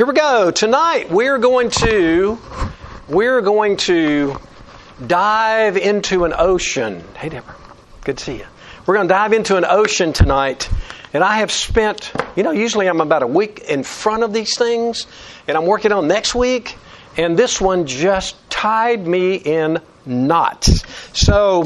Here we go. Tonight we're going to dive into an ocean. Hey, Deborah. Good to see you. We're going to dive into an ocean tonight. And I have spent, usually I'm about a week in front of these things, and I'm working on next week, and this one just tied me in knots. So,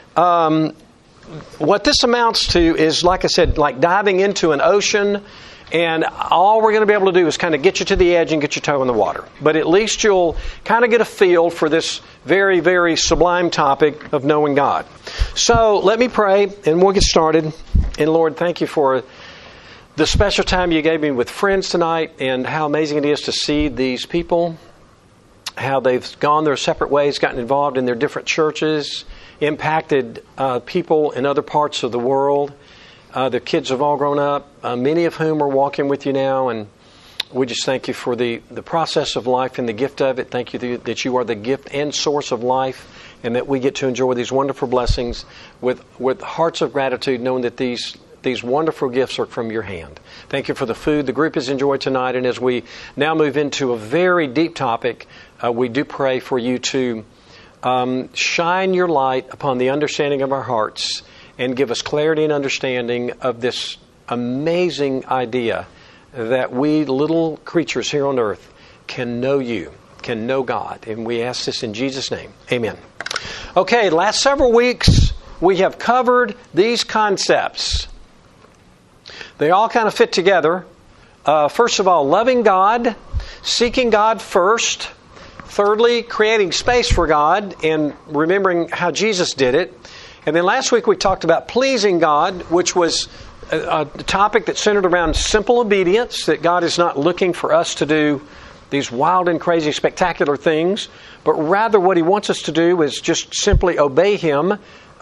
what this amounts to is, like I said, like diving into an ocean, and all we're going to be able to do is kind of get you to the edge and get your toe in the water. But at least you'll kind of get a feel for this very, very sublime topic of knowing God. So let me pray, and we'll get started. And Lord, thank you for the special time you gave me with friends tonight, and how amazing it is to see these people, how they've gone their separate ways, gotten involved in their different churches, impacted people in other parts of the world. Their kids have all grown up, many of whom are walking with you now, and we just thank you for the process of life and the gift of it. Thank you that you are the gift and source of life, and that we get to enjoy these wonderful blessings with hearts of gratitude, knowing that these wonderful gifts are from your hand. Thank you for the food the group has enjoyed tonight, and as we now move into a very deep topic, we do pray for you to shine your light upon the understanding of our hearts and give us clarity and understanding of this amazing idea that we little creatures here on earth can know you, can know God. And we ask this in Jesus' name. Amen. Okay, last several weeks we have covered these concepts. They all kind of fit together. First of all, loving God, seeking God first. Thirdly, creating space for God and remembering how Jesus did it. And then last week we talked about pleasing God, which was a topic that centered around simple obedience, that God is not looking for us to do these wild and crazy spectacular things, but rather what He wants us to do is just simply obey Him.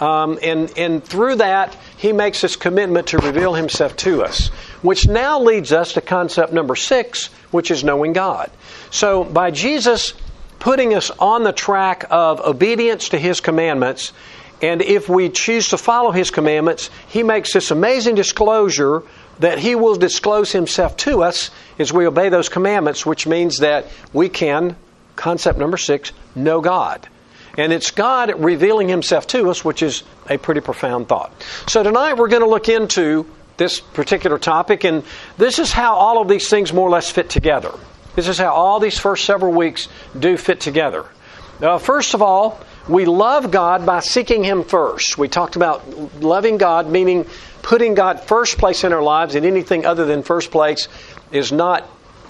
And through that, He makes this commitment to reveal Himself to us, which now leads us to concept number 6, which is knowing God. So by Jesus putting us on the track of obedience to His commandments, and if we choose to follow His commandments, He makes this amazing disclosure that He will disclose Himself to us as we obey those commandments, which means that we can, concept number 6, know God. And it's God revealing Himself to us, which is a pretty profound thought. So tonight we're going to look into this particular topic, and this is how all of these things more or less fit together. This is how all these first several weeks do fit together. First of all, we love God by seeking Him first. We talked about loving God, meaning putting God first place in our lives, and anything other than first place is not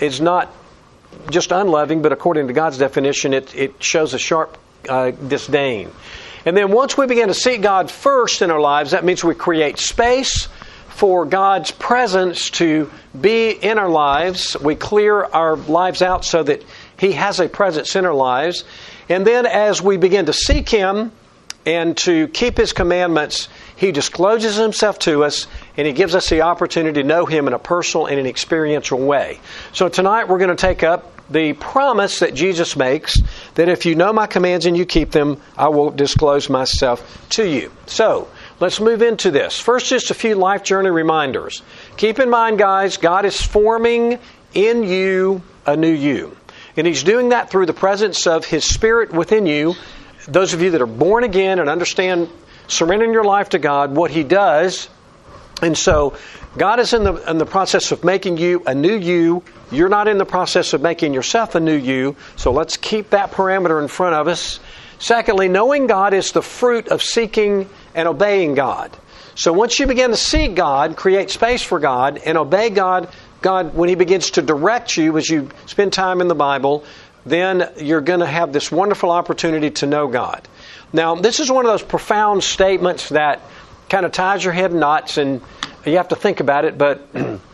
just unloving, but according to God's definition, it shows a sharp disdain. And then once we begin to seek God first in our lives, that means we create space for God's presence to be in our lives. We clear our lives out so that He has a presence in our lives. And then as we begin to seek Him and to keep His commandments, He discloses Himself to us, and He gives us the opportunity to know Him in a personal and an experiential way. So tonight we're going to take up the promise that Jesus makes, that if you know My commands and you keep them, I will disclose Myself to you. So let's move into this. First, just a few life journey reminders. Keep in mind, guys, God is forming in you a new you. And He's doing that through the presence of His Spirit within you. Those of you that are born again and understand surrendering your life to God, what He does. And so God is in the process of making you a new you. You're not in the process of making yourself a new you. So let's keep that parameter in front of us. Secondly, knowing God is the fruit of seeking and obeying God. So once you begin to seek God, create space for God, and obey God, when He begins to direct you as you spend time in the Bible, then you're going to have this wonderful opportunity to know God. Now, this is one of those profound statements that kind of ties your head in knots, and you have to think about it, but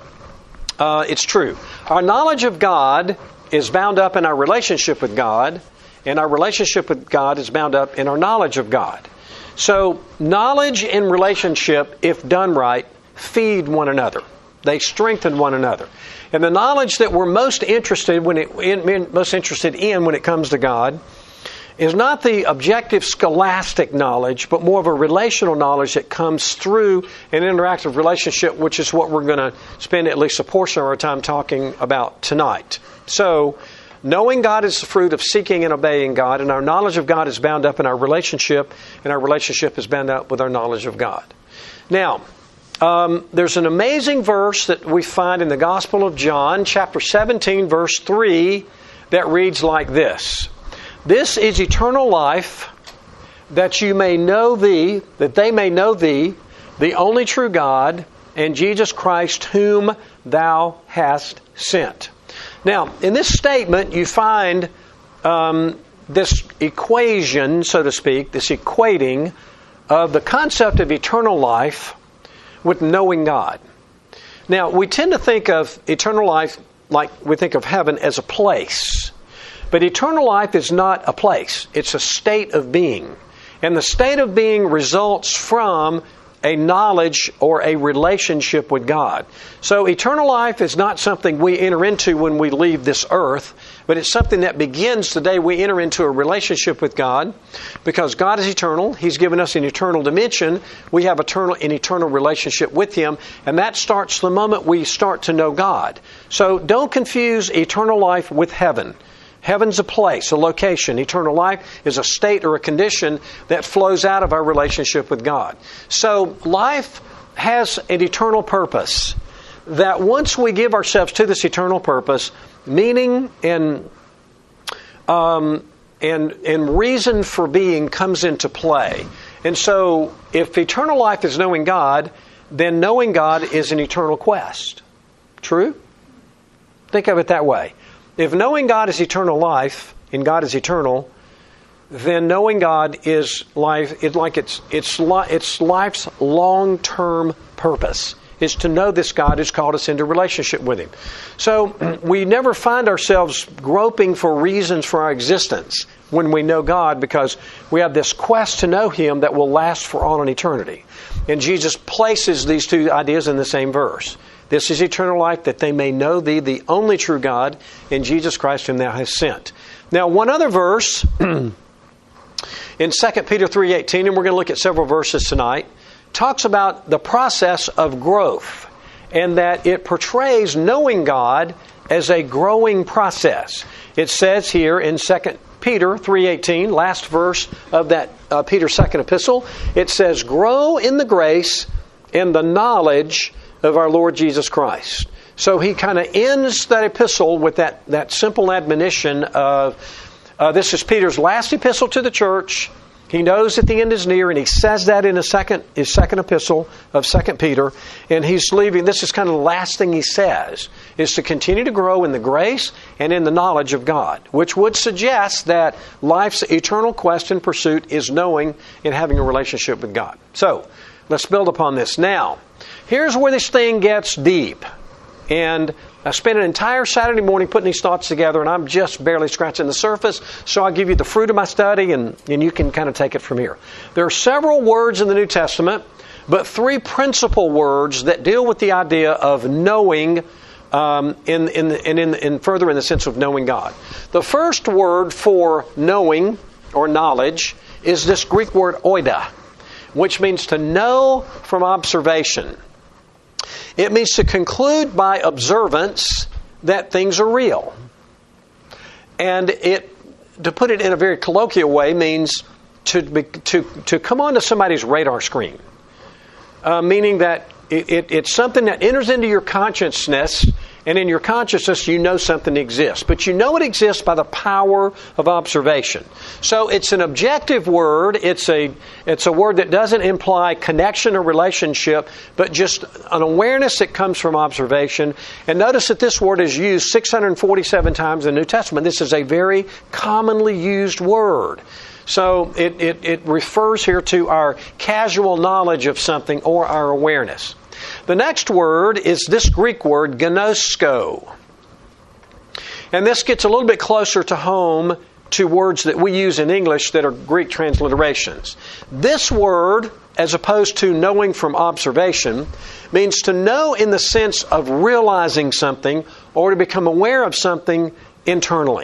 it's true. Our knowledge of God is bound up in our relationship with God, and our relationship with God is bound up in our knowledge of God. So, knowledge and relationship, if done right, feed one another. They strengthen one another. And the knowledge that we're most interested in when it comes to God is not the objective scholastic knowledge, but more of a relational knowledge that comes through an interactive relationship, which is what we're going to spend at least a portion of our time talking about tonight. So, knowing God is the fruit of seeking and obeying God, and our knowledge of God is bound up in our relationship, and our relationship is bound up with our knowledge of God. Now, there's an amazing verse that we find in the Gospel of John, chapter 17, verse 3, that reads like this. This is eternal life, that you may know thee, that they may know thee, the only true God, and Jesus Christ, whom thou hast sent. Now, in this statement, you find this equation, so to speak, this equating of the concept of eternal life with knowing God. Now, we tend to think of eternal life like we think of heaven as a place. But eternal life is not a place. It's a state of being. And the state of being results from a knowledge or a relationship with God. So eternal life is not something we enter into when we leave this earth, but it's something that begins the day we enter into a relationship with God, because God is eternal. He's given us an eternal dimension. We have an eternal relationship with Him, and that starts the moment we start to know God. So don't confuse eternal life with heaven. Heaven's a place, a location. Eternal life is a state or a condition that flows out of our relationship with God. So life has an eternal purpose, that once we give ourselves to this eternal purpose, meaning and reason for being comes into play. And so if eternal life is knowing God, then knowing God is an eternal quest. True? Think of it that way. If knowing God is eternal life, and God is eternal, then knowing God is life. It's life's long-term purpose is to know this God who's called us into relationship with Him. So we never find ourselves groping for reasons for our existence when we know God, because we have this quest to know Him that will last for all an eternity. And Jesus places these two ideas in the same verse. This is eternal life, that they may know Thee, the only true God, and Jesus Christ whom Thou hast sent. Now, one other verse in 2 Peter 3:18, and we're going to look at several verses tonight, talks about the process of growth, and that it portrays knowing God as a growing process. It says here in 2 Peter 3:18, last verse of that Peter's second epistle, it says, "Grow in the grace and the knowledge of our Lord Jesus Christ." So he kind of ends that epistle with that simple admonition of, this is Peter's last epistle to the church. He knows that the end is near, and he says that in his second epistle of 2 Peter. And he's leaving, this is kind of the last thing he says, is to continue to grow in the grace and in the knowledge of God, which would suggest that life's eternal quest and pursuit is knowing and having a relationship with God. So, let's build upon this. Now, here's where this thing gets deep. And I spent an entire Saturday morning putting these thoughts together, and I'm just barely scratching the surface, so I'll give you the fruit of my study, and you can kind of take it from here. There are several words in the New Testament, but three principal words that deal with the idea of knowing, further in the sense of knowing God. The first word for knowing or knowledge is this Greek word oida, which means to know from observation. It means to conclude by observance that things are real. And to put it in a very colloquial way, means to come onto somebody's radar screen. Meaning that it's something that enters into your consciousness, and in your consciousness you know something exists. But you know it exists by the power of observation. So it's an objective word. It's a word that doesn't imply connection or relationship, but just an awareness that comes from observation. And notice that this word is used 647 times in the New Testament. This is a very commonly used word. So it refers here to our casual knowledge of something or our awareness. The next word is this Greek word, gnosko. And this gets a little bit closer to home to words that we use in English that are Greek transliterations. This word, as opposed to knowing from observation, means to know in the sense of realizing something or to become aware of something internally.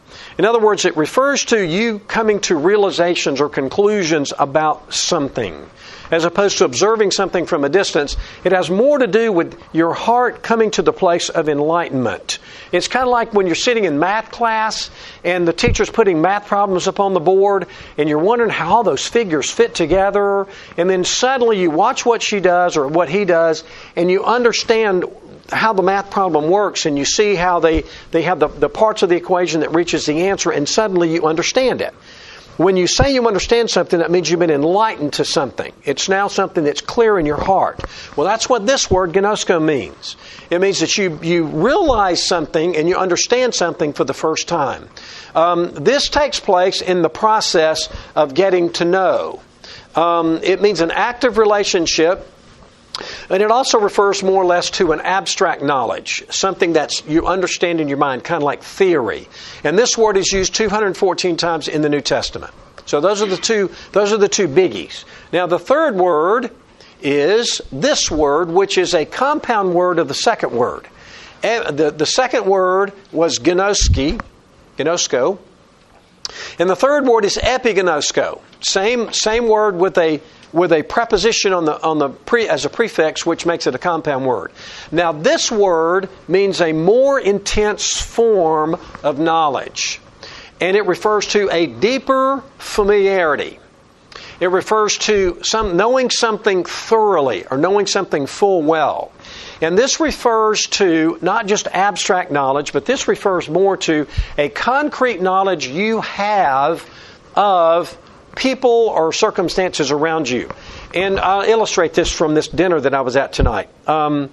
In other words, it refers to you coming to realizations or conclusions about something. As opposed to observing something from a distance, it has more to do with your heart coming to the place of enlightenment. It's kind of like when you're sitting in math class and the teacher's putting math problems up on the board and you're wondering how all those figures fit together, and then suddenly you watch what she does or what he does and you understand how the math problem works, and you see how they have the parts of the equation that reaches the answer, and suddenly you understand it. When you say you understand something, that means you've been enlightened to something. It's now something that's clear in your heart. Well, that's what this word gnosko means. It means that you realize something and you understand something for the first time. This takes place in the process of getting to know. It means an active relationship. And it also refers more or less to an abstract knowledge, something that you understand in your mind, kind of like theory. And this word is used 214 times in the New Testament. So those are the two biggies. Now the third word is this word, which is a compound word of the second word. The second word was gnosko. And the third word is epignosko. Same word with a preposition as a prefix, which makes it a compound word. Now, this word means a more intense form of knowledge, and it refers to a deeper familiarity. It refers to knowing something thoroughly or knowing something full well. And this refers to not just abstract knowledge, but this refers more to a concrete knowledge you have of people or circumstances around you. And I'll illustrate this from this dinner that I was at tonight. We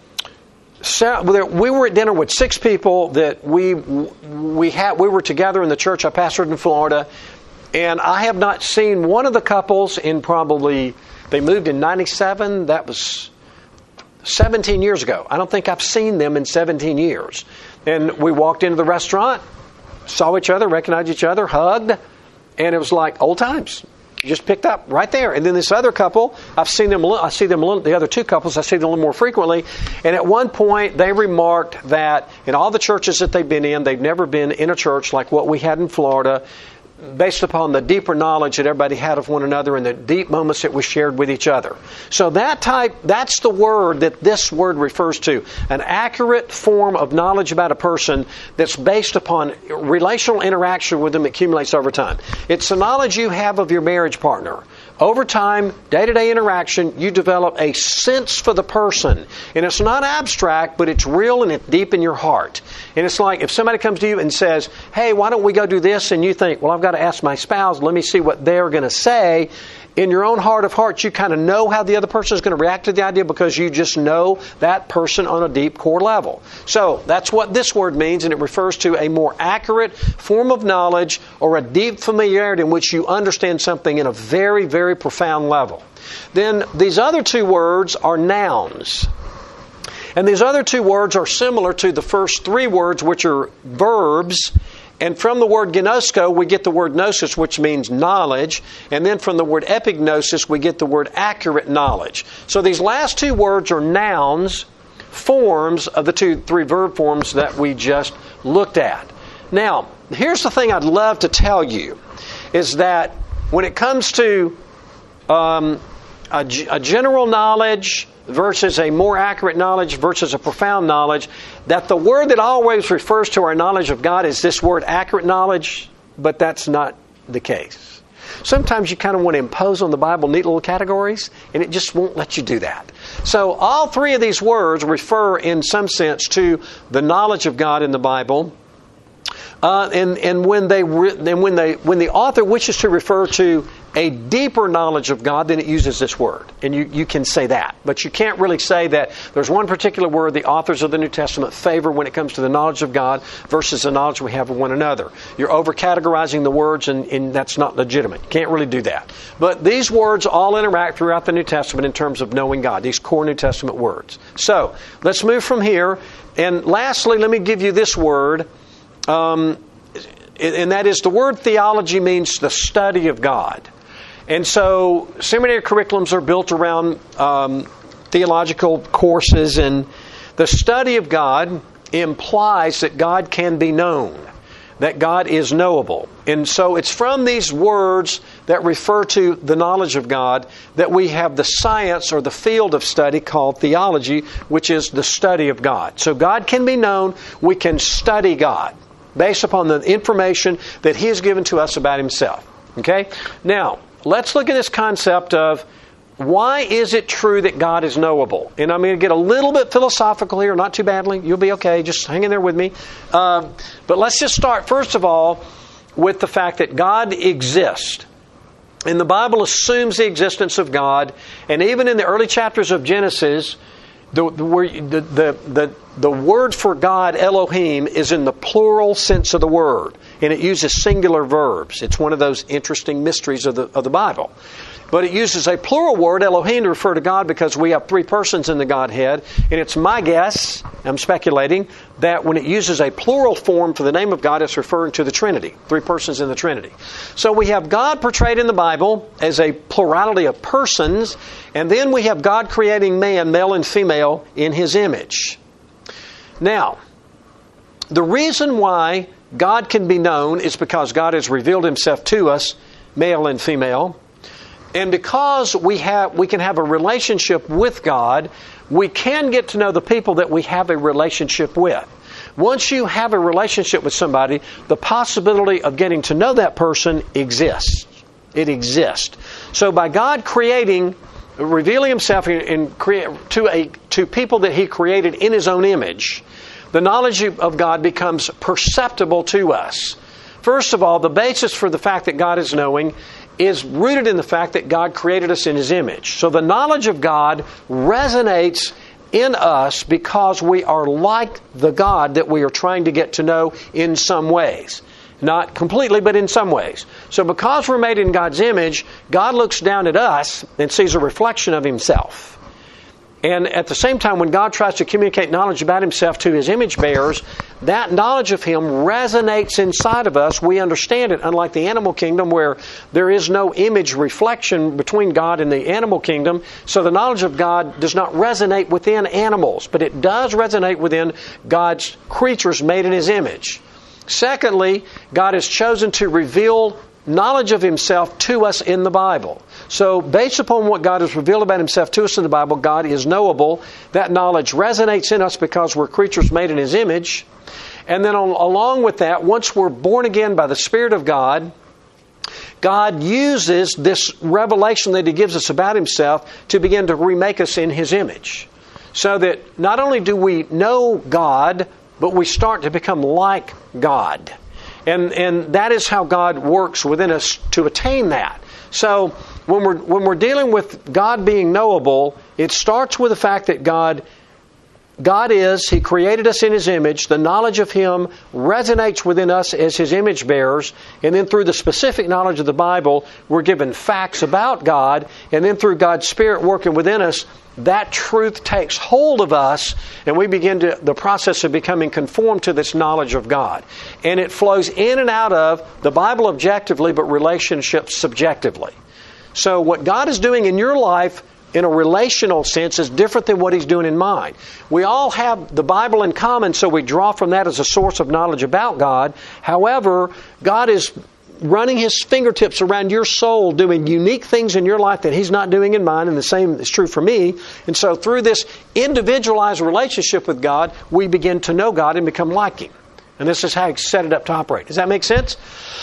were at dinner with 6 people that we were together in the church I pastored in Florida, and I have not seen one of the couples in they moved in 97, that was 17 years ago. I don't think I've seen them in 17 years. And we walked into the restaurant, saw each other, recognized each other, hugged, and it was like old times. You just picked up right there. And then this other couple, the other 2 couples, I see them a little more frequently. And at one point, they remarked that in all the churches that they've been in, they've never been in a church like what we had in Florida, based upon the deeper knowledge that everybody had of one another and the deep moments that was shared with each other. So that's the word that this word refers to. An accurate form of knowledge about a person that's based upon relational interaction with them that accumulates over time. It's the knowledge you have of your marriage partner. Over time, day-to-day interaction, you develop a sense for the person. And it's not abstract, but it's real and it's deep in your heart. And it's like if somebody comes to you and says, hey, why don't we go do this? And you think, well, I've got to ask my spouse, let me see what they're going to say. In your own heart of hearts, you kind of know how the other person is going to react to the idea because you just know that person on a deep core level. So that's what this word means, and it refers to a more accurate form of knowledge or a deep familiarity in which you understand something in a very, very profound level. Then these other 2 words are nouns. And these other 2 words are similar to the first 3 words, which are verbs. And from the word gnosko, we get the word gnosis, which means knowledge. And then from the word epignosis, we get the word accurate knowledge. So these last 2 words are nouns, forms of the 3 verb forms that we just looked at. Now, here's the thing I'd love to tell you, is that when it comes to a general knowledge versus a more accurate knowledge versus a profound knowledge, that the word that always refers to our knowledge of God is this word accurate knowledge, but that's not the case. Sometimes you kind of want to impose on the Bible neat little categories, and it just won't let you do that. So all 3 of these words refer in some sense to the knowledge of God in the Bible. And when the author wishes to refer to a deeper knowledge of God, then it uses this word. And you can say that. But you can't really say that there's one particular word the authors of the New Testament favor when it comes to the knowledge of God versus the knowledge we have of one another. You're over-categorizing the words, and that's not legitimate. You can't really do that. But these words all interact throughout the New Testament in terms of knowing God, these core New Testament words. So, let's move from here. And lastly, let me give you this word. And that is, the word theology means the study of God. And so seminary curriculums are built around theological courses, and the study of God implies that God can be known. that God is knowable. And so it's from these words that refer to the knowledge of God that we have the science or the field of study called theology, which is the study of God. So God can be known. We can study God based upon the information that He has given to us about Himself. Okay? Now, let's look at this concept of why is it true that God is knowable? And I'm going to get a little bit philosophical here, not too badly. You'll be okay. Just hang in there with me. But let's just start, first of all, with the fact that God exists. And the Bible assumes the existence of God. And even in the early chapters of Genesis, the word for God, Elohim, is in the plural sense of the word. And it uses singular verbs. It's one of those interesting mysteries of the Bible. But it uses a plural word, Elohim, to refer to God because we have three persons in the Godhead. And it's my guess, I'm speculating, that when it uses a plural form for the name of God, it's referring to the Trinity, three persons in the Trinity. So we have God portrayed in the Bible as a plurality of persons, and then we have God creating man, male and female, in His image. Now, the reason why God can be known is because God has revealed Himself to us, male and female. And because we can have a relationship with God, we can get to know the people that we have a relationship with. Once you have a relationship with somebody, the possibility of getting to know that person exists. It exists. So by God revealing Himself to people that He created in His own image, the knowledge of God becomes perceptible to us. First of all, the basis for the fact that God is knowing is rooted in the fact that God created us in His image. So the knowledge of God resonates in us because we are like the God that we are trying to get to know in some ways. Not completely, but in some ways. So because we're made in God's image, God looks down at us and sees a reflection of Himself. And at the same time, when God tries to communicate knowledge about Himself to His image bearers, that knowledge of Him resonates inside of us. We understand it, unlike the animal kingdom where there is no image reflection between God and the animal kingdom. So the knowledge of God does not resonate within animals, but it does resonate within God's creatures made in His image. Secondly, God has chosen to reveal knowledge of Himself to us in the Bible. So based upon what God has revealed about Himself to us in the Bible, God is knowable. That knowledge resonates in us because we're creatures made in His image. And then along with that, once we're born again by the Spirit of God, God uses this revelation that He gives us about Himself to begin to remake us in His image. So that not only do we know God, but we start to become like God. And that is how God works within us to attain that. So when we're dealing with God being knowable, it starts with the fact that God is, He created us in His image. The knowledge of Him resonates within us as His image bearers. And then through the specific knowledge of the Bible, we're given facts about God. And then through God's Spirit working within us, that truth takes hold of us and we begin the process of becoming conformed to this knowledge of God. And it flows in and out of the Bible objectively, but relationships subjectively. So what God is doing in your life in a relational sense is different than what He's doing in mine. We all have the Bible in common, so we draw from that as a source of knowledge about God. However, God is running His fingertips around your soul, doing unique things in your life that He's not doing in mine, and the same is true for me. And so through this individualized relationship with God, we begin to know God and become like Him. And this is how He set it up to operate. Does that make sense?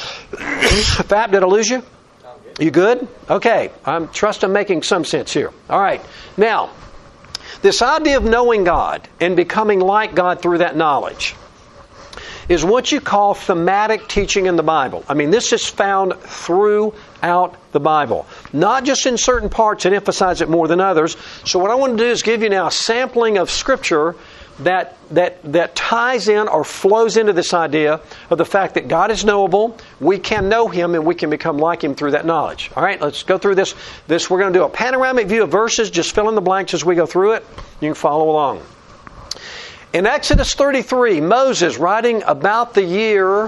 Fab, did I lose you? You good? Okay. I trust I'm making some sense here. All right. Now, this idea of knowing God and becoming like God through that knowledge is what you call thematic teaching in the Bible. I mean, this is found throughout the Bible. Not just in certain parts that emphasize it more than others. So what I want to do is give you now a sampling of Scripture that ties in or flows into this idea of the fact that God is knowable, we can know Him, and we can become like Him through that knowledge. All right, let's go through this. We're going to do a panoramic view of verses. Just fill in the blanks as we go through it. You can follow along. In Exodus 33, Moses, writing about the year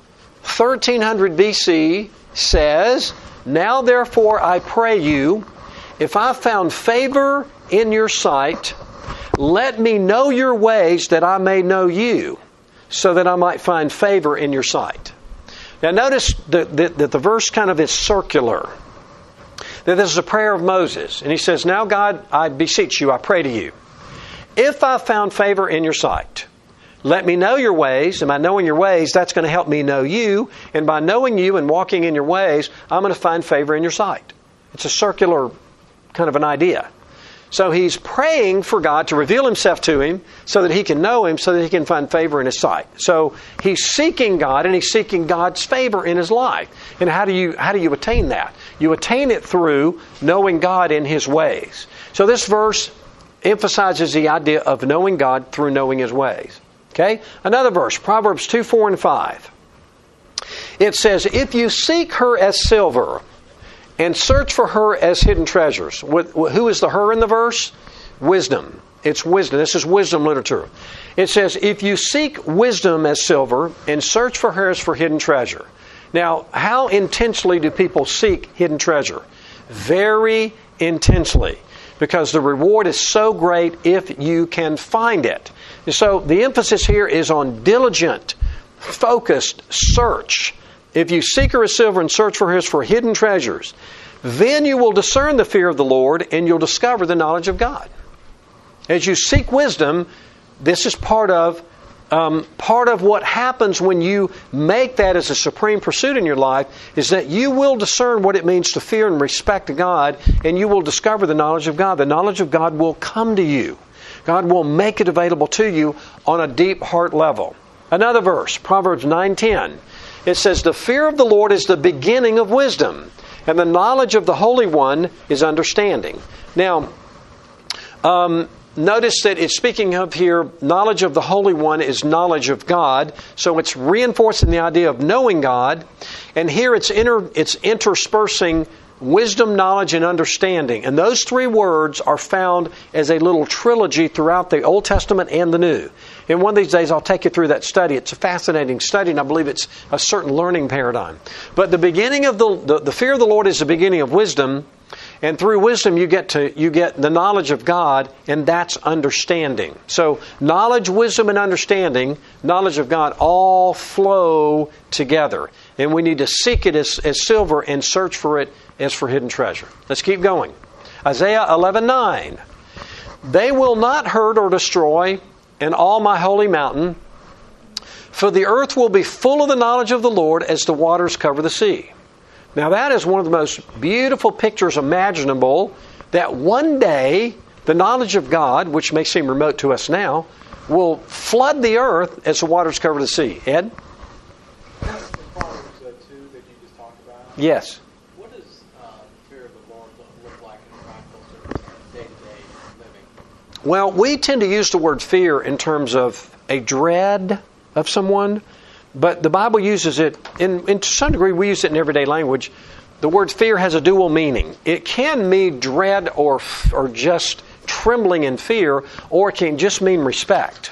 1300 BC, says, "Now therefore I pray you, if I found favor in your sight, let me know your ways that I may know you, so that I might find favor in your sight. Now notice that the verse kind of is circular. That this is a prayer of Moses. And he says, now God, I beseech you, I pray to you. If I found favor in your sight, let me know your ways. And by knowing your ways, that's going to help me know you. And by knowing you and walking in your ways, I'm going to find favor in your sight. It's a circular kind of an idea. So he's praying for God to reveal himself to him so that he can know him, so that he can find favor in his sight. So he's seeking God, and he's seeking God's favor in his life. And how do you attain that? You attain it through knowing God in his ways. So this verse emphasizes the idea of knowing God through knowing his ways. Okay? Another verse, Proverbs 2, 4, and 5. It says, if you seek her as silver and search for her as hidden treasures. Who is the her in the verse? Wisdom. It's wisdom. This is wisdom literature. It says, if you seek wisdom as silver and search for her as for hidden treasure. Now, how intensely do people seek hidden treasure? Very intensely. Because the reward is so great if you can find it. And so the emphasis here is on diligent, focused search. If you seek her as silver and search for her as for hidden treasures, then you will discern the fear of the Lord and you'll discover the knowledge of God. As you seek wisdom, this is part of what happens when you make that as a supreme pursuit in your life, is that you will discern what it means to fear and respect God, and you will discover the knowledge of God. The knowledge of God will come to you. God will make it available to you on a deep heart level. Another verse, Proverbs 9:10. It says, the fear of the Lord is the beginning of wisdom, and the knowledge of the Holy One is understanding. Now, notice that it's speaking of here, knowledge of the Holy One is knowledge of God. So it's reinforcing the idea of knowing God. And here it's interspersing wisdom, knowledge, and understanding. And those three words are found as a little trilogy throughout the Old Testament and the New. And one of these days I'll take you through that study. It's a fascinating study, and I believe it's a certain learning paradigm. But the beginning of the fear of the Lord is the beginning of wisdom. And through wisdom you get the knowledge of God, and that's understanding. So knowledge, wisdom, and understanding, knowledge of God, all flow together. And we need to seek it as silver and search for it as for hidden treasure. Let's keep going. Isaiah 11:9. They will not hurt or destroy in all my holy mountain, for the earth will be full of the knowledge of the Lord as the waters cover the sea. Now that is one of the most beautiful pictures imaginable, that one day the knowledge of God, which may seem remote to us now, will flood the earth as the waters cover the sea. Ed? That's the Proverbs 2 that you just talked about. Yes. What does the fear of the Lord look like in practical day-to-day living? Well, we tend to use the word fear in terms of a dread of someone. But the Bible uses it, to some degree we use it in everyday language. The word fear has a dual meaning. It can mean dread or just trembling in fear, or it can just mean respect.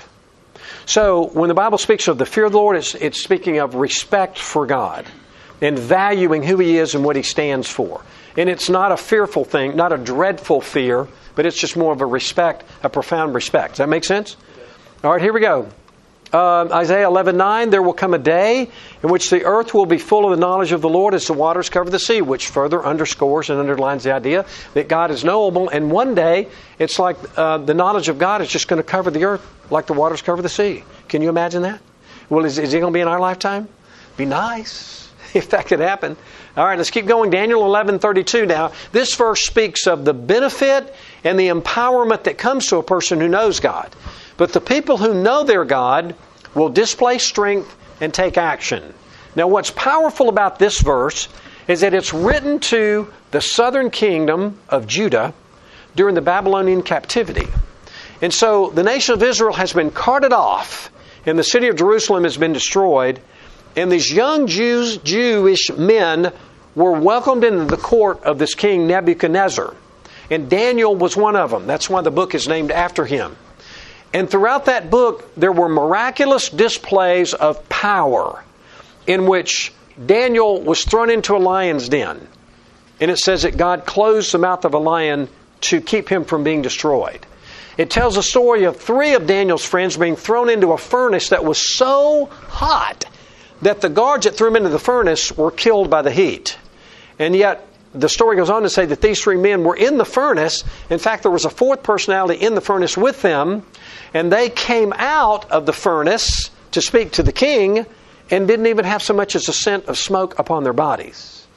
So when the Bible speaks of the fear of the Lord, it's speaking of respect for God and valuing who He is and what He stands for. And it's not a fearful thing, not a dreadful fear, but it's just more of a respect, a profound respect. Does that make sense? All right, here we go. Isaiah 11:9, there will come a day in which the earth will be full of the knowledge of the Lord as the waters cover the sea, which further underscores and underlines the idea that God is knowable. And one day, it's like the knowledge of God is just going to cover the earth like the waters cover the sea. Can you imagine that? Well, is it going to be in our lifetime? Be nice if that could happen. All right, let's keep going. Daniel 11:32 now. This verse speaks of the benefit and the empowerment that comes to a person who knows God. But the people who know their God will display strength and take action. Now, what's powerful about this verse is that it's written to the southern kingdom of Judah during the Babylonian captivity. And so the nation of Israel has been carted off, and the city of Jerusalem has been destroyed, and these young Jewish men were welcomed into the court of this king Nebuchadnezzar. And Daniel was one of them. That's why the book is named after him. And throughout that book, there were miraculous displays of power in which Daniel was thrown into a lion's den. And it says that God closed the mouth of a lion to keep him from being destroyed. It tells the story of 3 of Daniel's friends being thrown into a furnace that was so hot that the guards that threw them into the furnace were killed by the heat. And yet, the story goes on to say that these 3 men were in the furnace. In fact, there was a 4th personality in the furnace with them, and they came out of the furnace to speak to the king and didn't even have so much as a scent of smoke upon their bodies.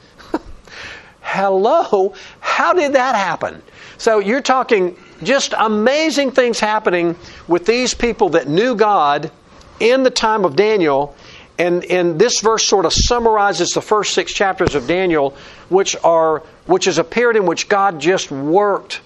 Hello? How did that happen? So you're talking just amazing things happening with these people that knew God in the time of Daniel. And this verse sort of summarizes the first 6 chapters of Daniel, which is a period in which God just worked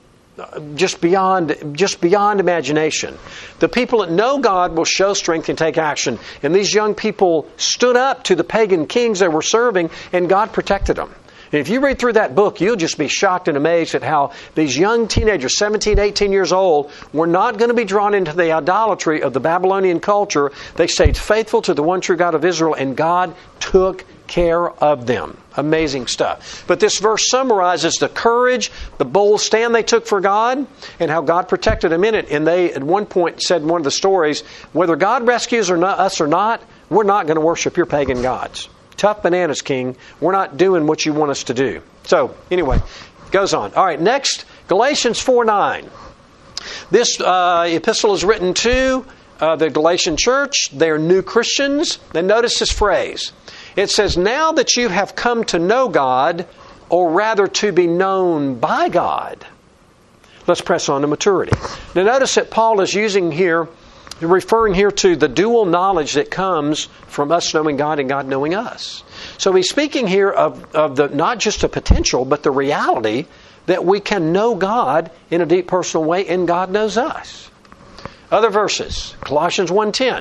just beyond imagination. The people that know God will show strength and take action. And these young people stood up to the pagan kings they were serving, and God protected them. And if you read through that book, you'll just be shocked and amazed at how these young teenagers, 17, 18 years old, were not going to be drawn into the idolatry of the Babylonian culture. They stayed faithful to the one true God of Israel, and God took care of them. Amazing stuff. But this verse summarizes the courage, the bold stand they took for God, and how God protected them in it. And they, at one point, said in one of the stories, whether God rescues us or not, we're not going to worship your pagan gods. Tough bananas, King. We're not doing what you want us to do. So, anyway, goes on. All right, next, Galatians 4:9. This epistle is written to the Galatian church. They're new Christians. Then notice this phrase. It says, now that you have come to know God, or rather to be known by God. Let's press on to maturity. Now notice that Paul is referring here to the dual knowledge that comes from us knowing God and God knowing us. So he's speaking here of the not just a potential, but the reality that we can know God in a deep personal way, and God knows us. Other verses, Colossians 1:10.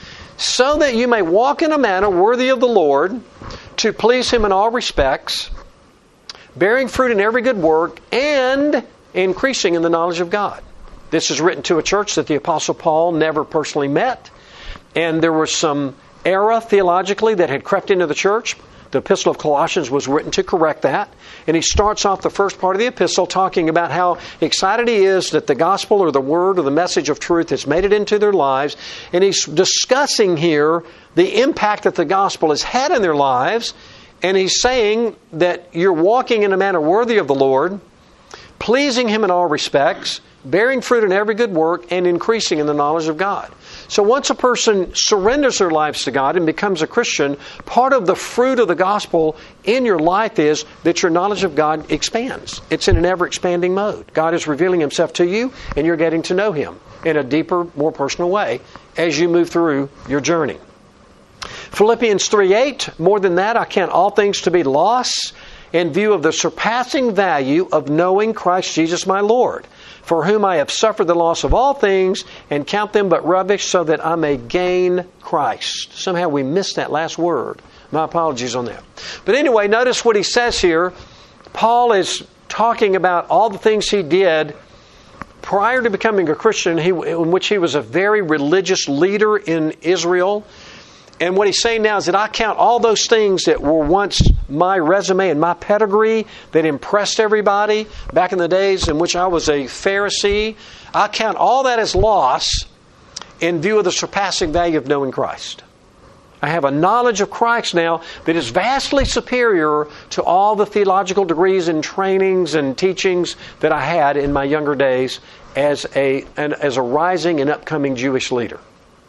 So that you may walk in a manner worthy of the Lord, to please Him in all respects, bearing fruit in every good work, and increasing in the knowledge of God. This is written to a church that the Apostle Paul never personally met, and there was some error theologically that had crept into the church. The Epistle of Colossians was written to correct that. And he starts off the first part of the epistle talking about how excited he is that the gospel or the word or the message of truth has made it into their lives. And he's discussing here the impact that the gospel has had in their lives. And he's saying that you're walking in a manner worthy of the Lord, pleasing Him in all respects, bearing fruit in every good work, and increasing in the knowledge of God. So once a person surrenders their lives to God and becomes a Christian, part of the fruit of the gospel in your life is that your knowledge of God expands. It's in an ever-expanding mode. God is revealing Himself to you, and you're getting to know Him in a deeper, more personal way as you move through your journey. Philippians 3:8, more than that, I count all things to be loss in view of the surpassing value of knowing Christ Jesus my Lord, for whom I have suffered the loss of all things, and count them but rubbish, so that I may gain Christ. Somehow we missed that last word. My apologies on that. But anyway, notice what he says here. Paul is talking about all the things he did prior to becoming a Christian, in which he was a very religious leader in Israel. And what he's saying now is that I count all those things that were once my resume and my pedigree that impressed everybody back in the days in which I was a Pharisee. I count all that as loss in view of the surpassing value of knowing Christ. I have a knowledge of Christ now that is vastly superior to all the theological degrees and trainings and teachings that I had in my younger days as a rising and upcoming Jewish leader.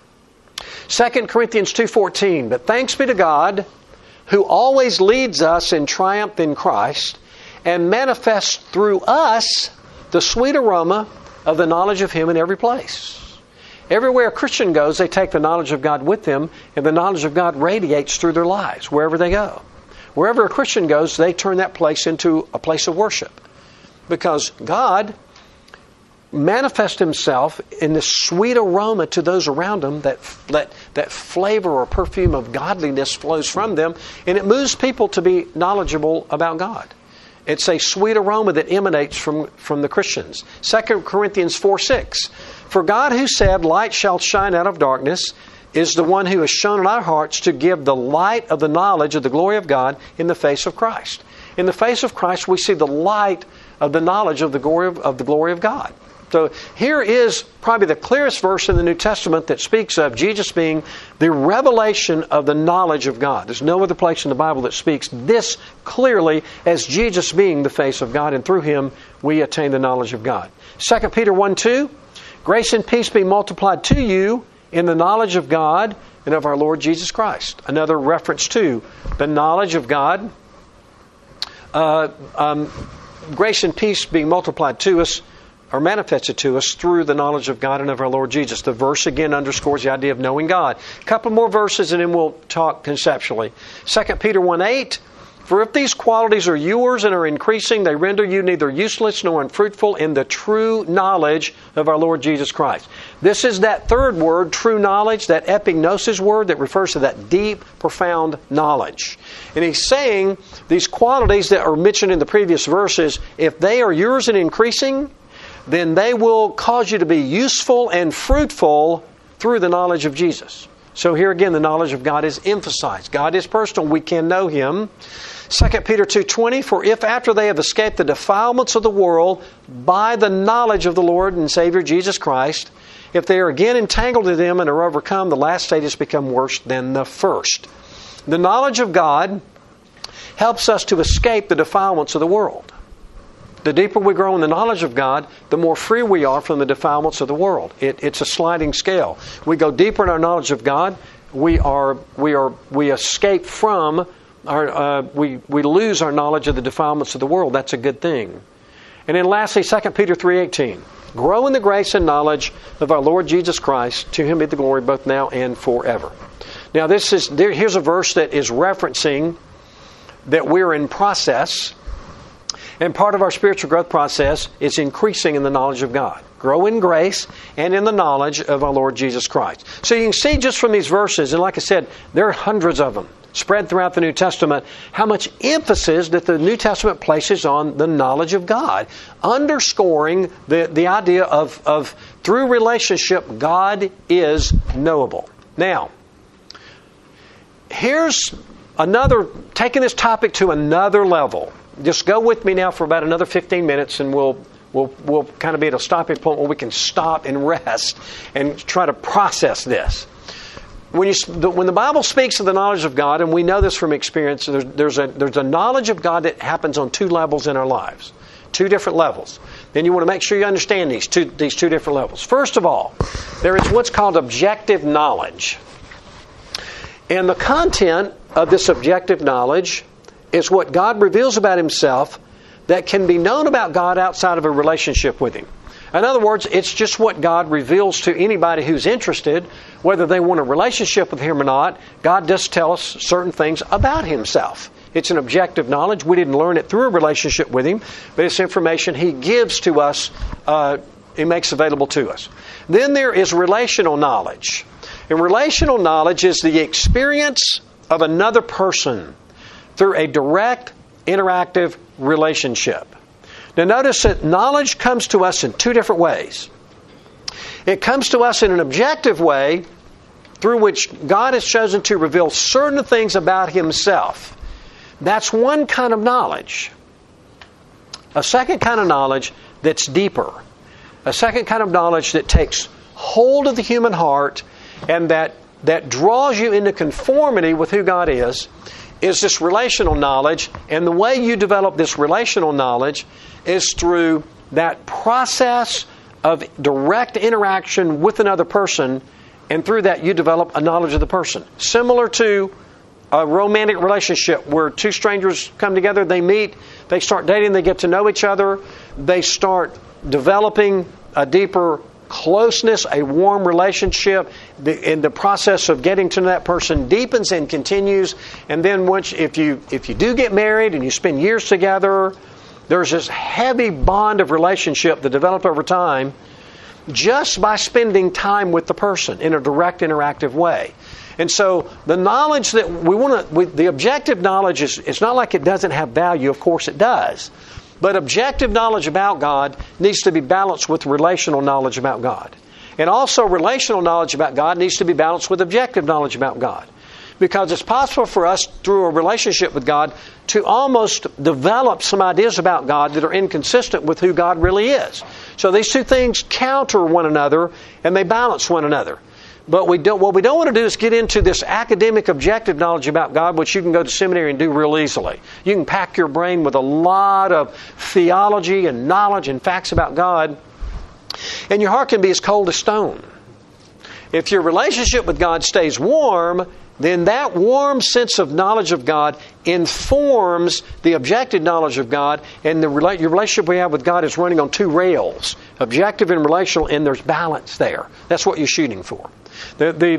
2 Corinthians 2:14, but thanks be to God, who always leads us in triumph in Christ, and manifests through us the sweet aroma of the knowledge of Him in every place. Everywhere a Christian goes, they take the knowledge of God with them, and the knowledge of God radiates through their lives, wherever they go. Wherever a Christian goes, they turn that place into a place of worship. Because God manifest Himself in this sweet aroma to those around them, that flavor or perfume of godliness flows from them, and it moves people to be knowledgeable about God. It's a sweet aroma that emanates from the Christians. 2 Corinthians 4:6, for God who said, light shall shine out of darkness, is the one who has shown in our hearts to give the light of the knowledge of the glory of God in the face of Christ. In the face of Christ, we see the light of the knowledge of the glory of God. So here is probably the clearest verse in the New Testament that speaks of Jesus being the revelation of the knowledge of God. There's no other place in the Bible that speaks this clearly as Jesus being the face of God, and through Him we attain the knowledge of God. 2 Peter 1:2, grace and peace be multiplied to you in the knowledge of God and of our Lord Jesus Christ. Another reference to the knowledge of God. Grace and peace being multiplied to us, are manifested to us through the knowledge of God and of our Lord Jesus. The verse again underscores the idea of knowing God. A couple more verses and then we'll talk conceptually. 2 Peter 1:8, for if these qualities are yours and are increasing, they render you neither useless nor unfruitful in the true knowledge of our Lord Jesus Christ. This is that third word, true knowledge, that epignosis word that refers to that deep, profound knowledge. And he's saying these qualities that are mentioned in the previous verses, if they are yours and increasing, then they will cause you to be useful and fruitful through the knowledge of Jesus. So here again, the knowledge of God is emphasized. God is personal. We can know Him. 2 Peter 2:20, for if after they have escaped the defilements of the world by the knowledge of the Lord and Savior Jesus Christ, if they are again entangled in them and are overcome, the last state has become worse than the first. The knowledge of God helps us to escape the defilements of the world. The deeper we grow in the knowledge of God, the more free we are from the defilements of the world. It's a sliding scale. We go deeper in our knowledge of God, we escape from we lose our knowledge of the defilements of the world. That's a good thing. And then lastly, 2 Peter 3:18. Grow in the grace and knowledge of our Lord Jesus Christ. To Him be the glory both now and forever. Now here's a verse that is referencing that we're in process. And part of our spiritual growth process is increasing in the knowledge of God. Grow in grace and in the knowledge of our Lord Jesus Christ. So you can see just from these verses, and like I said, there are hundreds of them spread throughout the New Testament, how much emphasis that the New Testament places on the knowledge of God, underscoring the idea of through relationship, God is knowable. Now, here's taking this topic to another level. Just go with me now for about another 15 minutes and we'll kind of be at a stopping point where we can stop and rest and try to process this. When the Bible speaks of the knowledge of God, and we know this from experience, there's a knowledge of God that happens on two levels in our lives. Two different levels. Then you want to make sure you understand these two different levels. First of all, there is what's called objective knowledge. And the content of this objective knowledge is what God reveals about Himself that can be known about God outside of a relationship with Him. In other words, it's just what God reveals to anybody who's interested, whether they want a relationship with Him or not. God does tell us certain things about Himself. It's an objective knowledge. We didn't learn it through a relationship with Him, but it's information He gives to us, He makes available to us. Then there is relational knowledge. And relational knowledge is the experience of another person through a direct, interactive relationship. Now notice that knowledge comes to us in two different ways. It comes to us in an objective way through which God has chosen to reveal certain things about Himself. That's one kind of knowledge. A second kind of knowledge that's deeper. A second kind of knowledge that takes hold of the human heart and that draws you into conformity with who God is this relational knowledge. And the way you develop this relational knowledge is through that process of direct interaction with another person, and through that you develop a knowledge of the person. Similar to a romantic relationship where two strangers come together, they meet, they start dating, they get to know each other, they start developing a deeper closeness, a warm relationship. In the process of getting to know that person deepens and continues. And then if you do get married and you spend years together, there's this heavy bond of relationship that develops over time just by spending time with the person in a direct, interactive way. And so the knowledge that we want to, the objective knowledge it's not like it doesn't have value. Of course it does. But objective knowledge about God needs to be balanced with relational knowledge about God. And also relational knowledge about God needs to be balanced with objective knowledge about God. Because it's possible for us, through a relationship with God, to almost develop some ideas about God that are inconsistent with who God really is. So these two things counter one another, and they balance one another. But what we don't want to do is get into this academic objective knowledge about God, which you can go to seminary and do real easily. You can pack your brain with a lot of theology and knowledge and facts about God, and your heart can be as cold as stone. If your relationship with God stays warm, then that warm sense of knowledge of God informs the objective knowledge of God, and your relationship we have with God is running on two rails, objective and relational, and there's balance there. That's what you're shooting for. The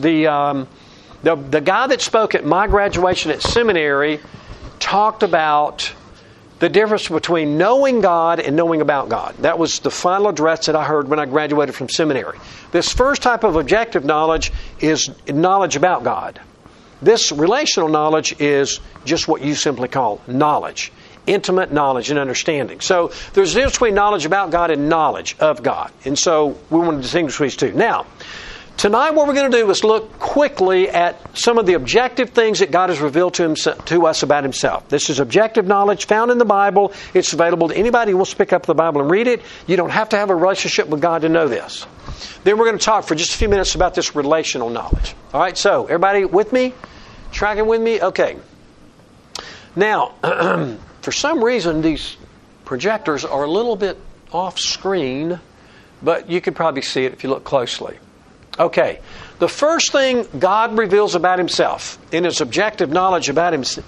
guy that spoke at my graduation at seminary talked about the difference between knowing God and knowing about God. That was the final address that I heard when I graduated from seminary. This first type of objective knowledge is knowledge about God. This relational knowledge is just what you simply call knowledge. Intimate knowledge and understanding. So there's a difference between knowledge about God and knowledge of God. And so we want to distinguish these two. Now, tonight what we're going to do is look quickly at some of the objective things that God has revealed to us about Himself. This is objective knowledge found in the Bible. It's available to anybody who wants to pick up the Bible and read it. You don't have to have a relationship with God to know this. Then we're going to talk for just a few minutes about this relational knowledge. All right, so everybody with me? Tracking with me? Okay. Now, for some reason, these projectors are a little bit off screen, but you can probably see it if you look closely. Okay, the first thing God reveals about Himself in His objective knowledge about Himself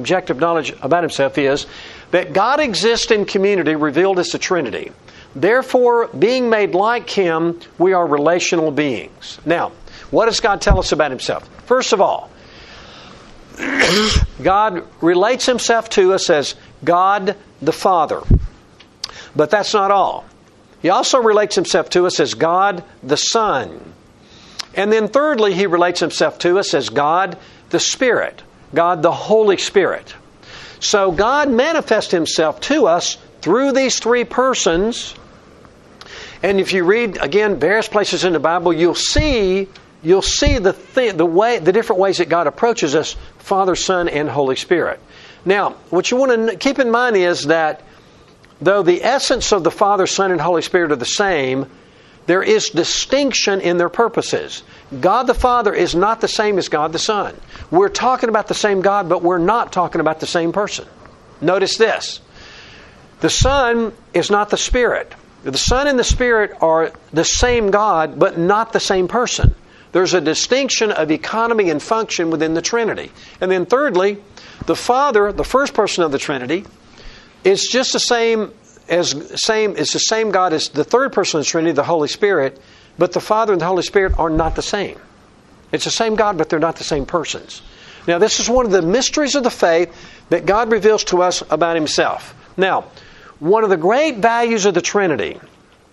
is that God exists in community, revealed as the Trinity. Therefore, being made like Him, we are relational beings. Now, what does God tell us about Himself? First of all, God relates Himself to us as God the Father. But that's not all. He also relates Himself to us as God the Son. And then thirdly, He relates Himself to us as God the Spirit, God the Holy Spirit. So God manifests Himself to us through these three persons. And if you read, again, various places in the Bible, you'll see the different ways that God approaches us, Father, Son, and Holy Spirit. Now, what you want to keep in mind is that though the essence of the Father, Son, and Holy Spirit are the same, there is distinction in their purposes. God the Father is not the same as God the Son. We're talking about the same God, but we're not talking about the same person. Notice this. The Son is not the Spirit. The Son and the Spirit are the same God, but not the same person. There's a distinction of economy and function within the Trinity. And then thirdly, the Father, the first person of the Trinity, is just the same God as the third person of the Trinity, the Holy Spirit, but the Father and the Holy Spirit are not the same. It's the same God, but they're not the same persons. Now, this is one of the mysteries of the faith that God reveals to us about Himself. Now, one of the great values of the Trinity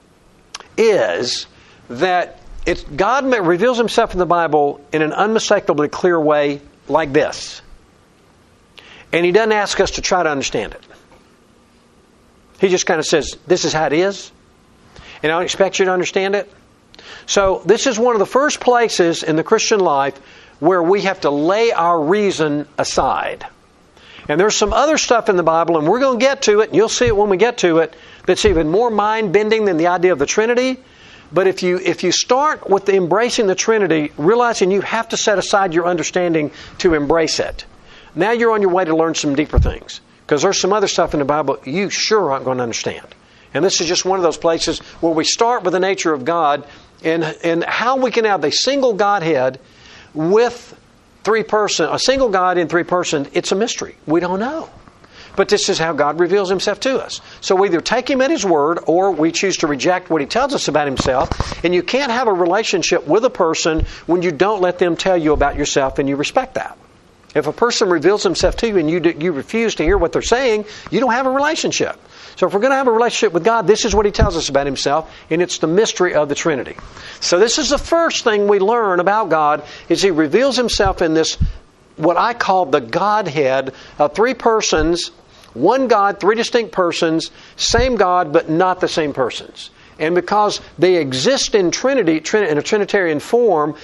is that God reveals Himself in the Bible in an unmistakably clear way like this. And He doesn't ask us to try to understand it. He just kind of says, this is how it is, and I don't expect you to understand it. So this is one of the first places in the Christian life where we have to lay our reason aside. And there's some other stuff in the Bible, and we're going to get to it, and you'll see it when we get to it, that's even more mind-bending than the idea of the Trinity. But if you start with embracing the Trinity, realizing you have to set aside your understanding to embrace it, now you're on your way to learn some deeper things. Because there's some other stuff in the Bible you sure aren't going to understand. And this is just one of those places where we start with the nature of God and how we can have a single Godhead with a single God in three persons. It's a mystery. We don't know. But this is how God reveals Himself to us. So we either take Him at His word or we choose to reject what He tells us about Himself. And you can't have a relationship with a person when you don't let them tell you about yourself and you respect that. If a person reveals himself to you and you refuse to hear what they're saying, you don't have a relationship. So if we're going to have a relationship with God, this is what He tells us about Himself, and it's the mystery of the Trinity. So this is the first thing we learn about God, is He reveals Himself in this, what I call the Godhead of three persons, one God, three distinct persons, same God, but not the same persons. And because they exist in Trinity, in a Trinitarian form,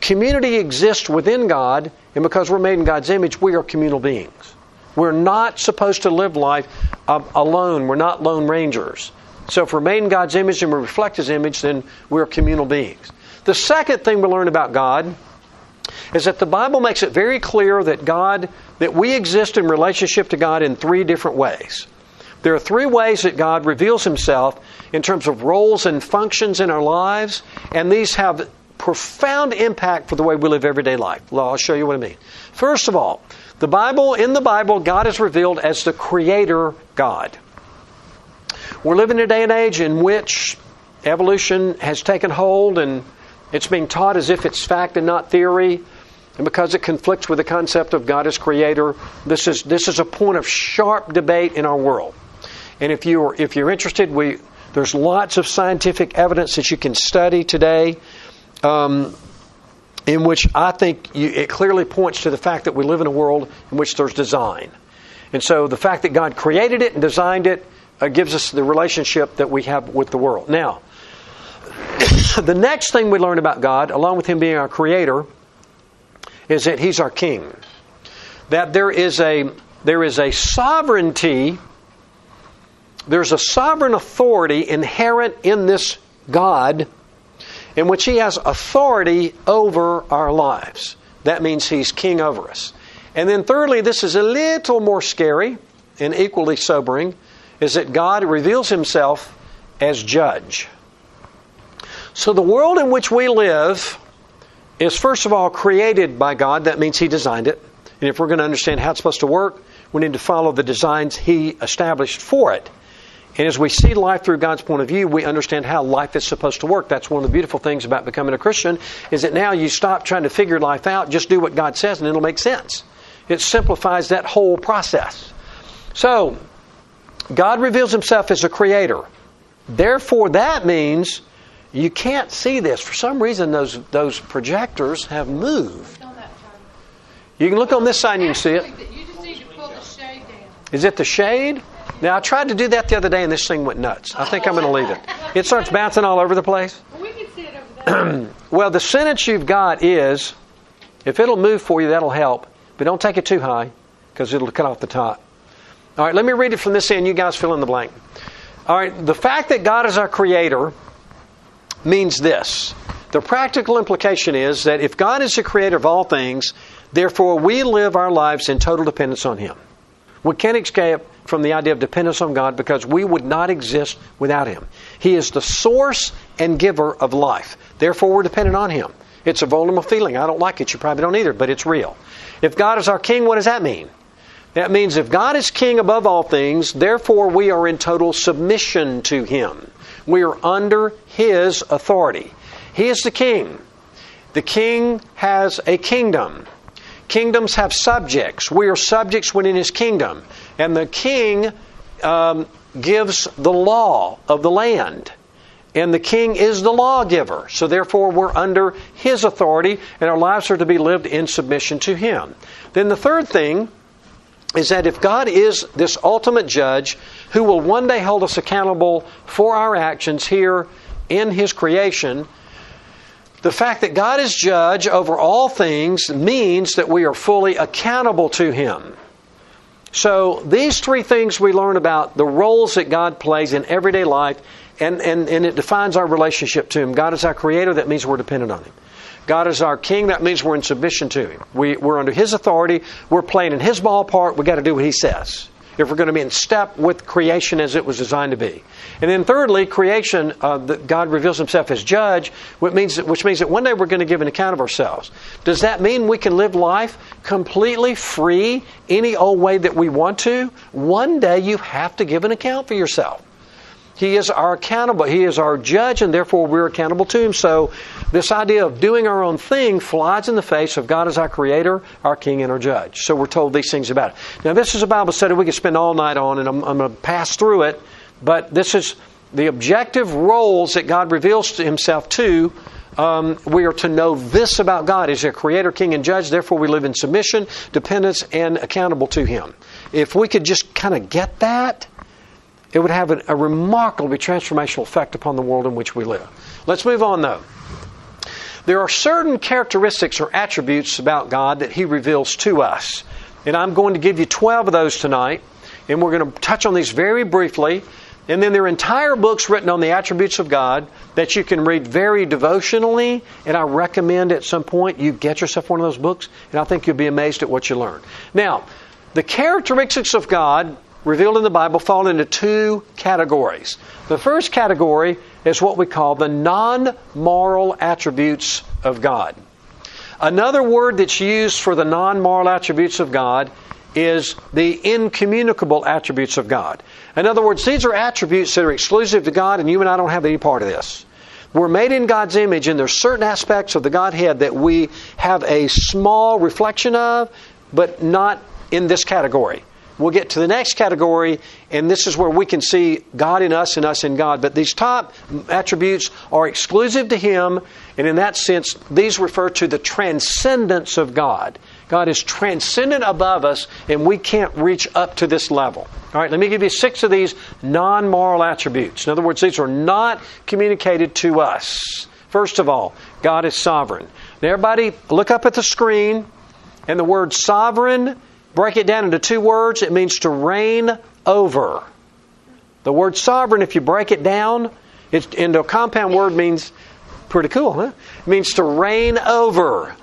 Community exists within God, and because we're made in God's image, we are communal beings. We're not supposed to live life alone. We're not lone rangers. So if we're made in God's image and we reflect His image, then we're communal beings. The second thing we learn about God is that the Bible makes it very clear that we exist in relationship to God in three different ways. There are three ways that God reveals Himself in terms of roles and functions in our lives, and these have profound impact for the way we live everyday life. Well, I'll show you what I mean. First of all, in the Bible, God is revealed as the Creator God. We're living in a day and age in which evolution has taken hold, and it's being taught as if it's fact and not theory. And because it conflicts with the concept of God as Creator, this is a point of sharp debate in our world. And if you're interested, there's lots of scientific evidence that you can study today, in which I think it clearly points to the fact that we live in a world in which there's design. And so the fact that God created it and designed it gives us the relationship that we have with the world. Now, the next thing we learn about God, along with Him being our Creator, is that He's our King. That there is a sovereignty, there's a sovereign authority inherent in this God, in which He has authority over our lives. That means He's king over us. And then thirdly, this is a little more scary and equally sobering, is that God reveals Himself as judge. So the world in which we live is first of all created by God. That means He designed it. And if we're going to understand how it's supposed to work, we need to follow the designs He established for it. And as we see life through God's point of view, we understand how life is supposed to work. That's one of the beautiful things about becoming a Christian, is that now you stop trying to figure life out, just do what God says and it'll make sense. It simplifies that whole process. So, God reveals Himself as a Creator. Therefore, that means you can't see this. For some reason, those projectors have moved. You can look on this side and you can see it. You just need to pull the shade down. Is it the shade? Now, I tried to do that the other day and this thing went nuts. I think I'm going to leave it. It starts bouncing all over the place. Well, we can see it over there. Well, the sentence you've got is, if it'll move for you, that'll help. But don't take it too high, because it'll cut off the top. All right, let me read it from this end. You guys fill in the blank. All right, the fact that God is our Creator means this. The practical implication is that if God is the Creator of all things, therefore we live our lives in total dependence on Him. We can't escape from the idea of dependence on God, because we would not exist without Him. He is the source and giver of life. Therefore, we're dependent on Him. It's a vulnerable feeling. I don't like it. You probably don't either, but it's real. If God is our King, what does that mean? That means if God is King above all things, therefore we are in total submission to Him. We are under His authority. He is the King. The King has a kingdom. Kingdoms have subjects. We are subjects within His kingdom. And the King gives the law of the land. And the King is the lawgiver. So therefore we're under His authority, and our lives are to be lived in submission to Him. Then the third thing is that if God is this ultimate judge who will one day hold us accountable for our actions here in His creation, the fact that God is judge over all things means that we are fully accountable to Him. So these three things we learn about the roles that God plays in everyday life, and it defines our relationship to Him. God is our Creator. That means we're dependent on Him. God is our King. That means we're in submission to Him. We're under His authority. We're playing in His ballpark. We've got to do what He says if we're going to be in step with creation as it was designed to be. And then thirdly, creation, God reveals Himself as judge, which means that one day we're going to give an account of ourselves. Does that mean we can live life completely free any old way that we want to? One day you have to give an account for yourself. He is our accountable. He is our judge, and therefore we're accountable to Him. So this idea of doing our own thing flies in the face of God as our Creator, our King, and our Judge. So we're told these things about it. Now this is a Bible study we could spend all night on, and I'm going to pass through it. But this is the objective roles that God reveals to Himself to. We are to know this about God. He's a Creator, King, and Judge. Therefore we live in submission, dependence, and accountable to Him. If we could just kind of get that, it would have a remarkably transformational effect upon the world in which we live. Let's move on, though. There are certain characteristics or attributes about God that He reveals to us. And I'm going to give you 12 of those tonight. And we're going to touch on these very briefly. And then there are entire books written on the attributes of God that you can read very devotionally. And I recommend at some point you get yourself one of those books. And I think you'll be amazed at what you learn. Now, the characteristics of God revealed in the Bible fall into two categories. The first category is what we call the non-moral attributes of God. Another word that's used for the non-moral attributes of God is the incommunicable attributes of God. In other words, these are attributes that are exclusive to God, and you and I don't have any part of this. We're made in God's image, and there's certain aspects of the Godhead that we have a small reflection of, but not in this category. We'll get to the next category, and this is where we can see God in us and us in God. But these top attributes are exclusive to Him, and in that sense, these refer to the transcendence of God. God is transcendent above us, and we can't reach up to this level. All right, let me give you 6 of these non-moral attributes. In other words, these are not communicated to us. First of all, God is sovereign. Now, everybody, look up at the screen, and the word sovereign, break it down into 2 words. It means to reign over. The word sovereign, if you break it down, it's into a compound word, means pretty cool, huh? It means to reign over.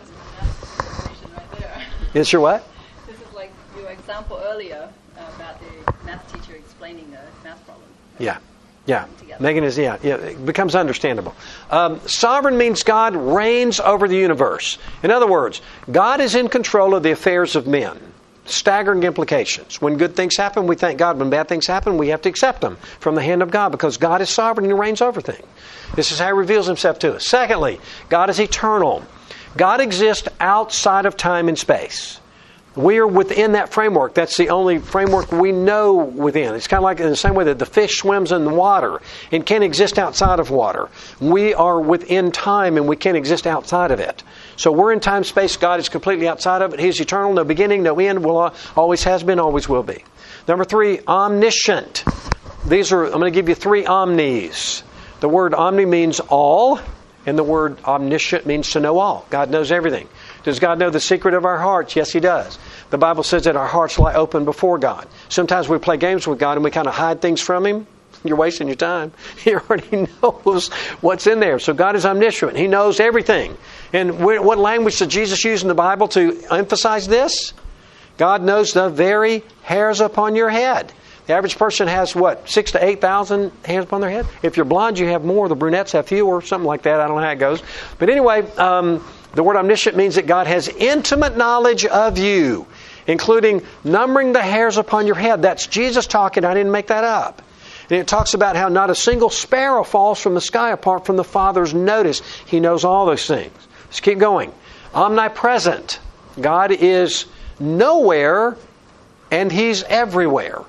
It's your what? This is like your example earlier about the math teacher explaining the math problem. Yeah. Megan is, it becomes understandable. Sovereign means God reigns over the universe. In other words, God is in control of the affairs of men. Staggering implications. When good things happen, we thank God. When bad things happen, we have to accept them from the hand of God because God is sovereign and He reigns over things. This is how He reveals Himself to us. Secondly, God is eternal. God exists outside of time and space. We are within that framework. That's the only framework we know within. It's kind of like in the same way that the fish swims in the water and can't exist outside of water. We are within time and we can't exist outside of it. So we're in time, space. God is completely outside of it. He's eternal, no beginning, no end, always has been, always will be. Number 3, omniscient. I'm going to give you 3 omnis. The word omni means all, and the word omniscient means to know all. God knows everything. Does God know the secret of our hearts? Yes, He does. The Bible says that our hearts lie open before God. Sometimes we play games with God and we kind of hide things from Him. You're wasting your time. He already knows what's in there. So God is omniscient. He knows everything. And what language does Jesus use in the Bible to emphasize this? God knows the very hairs upon your head. The average person has, 6,000 to 8,000 hairs upon their head? If you're blonde, you have more. The brunettes have fewer, something like that. I don't know how it goes. But anyway, the word omniscient means that God has intimate knowledge of you, including numbering the hairs upon your head. That's Jesus talking. I didn't make that up. And it talks about how not a single sparrow falls from the sky apart from the Father's notice. He knows all those things. Let's keep going. Omnipresent. God is nowhere and He's everywhere.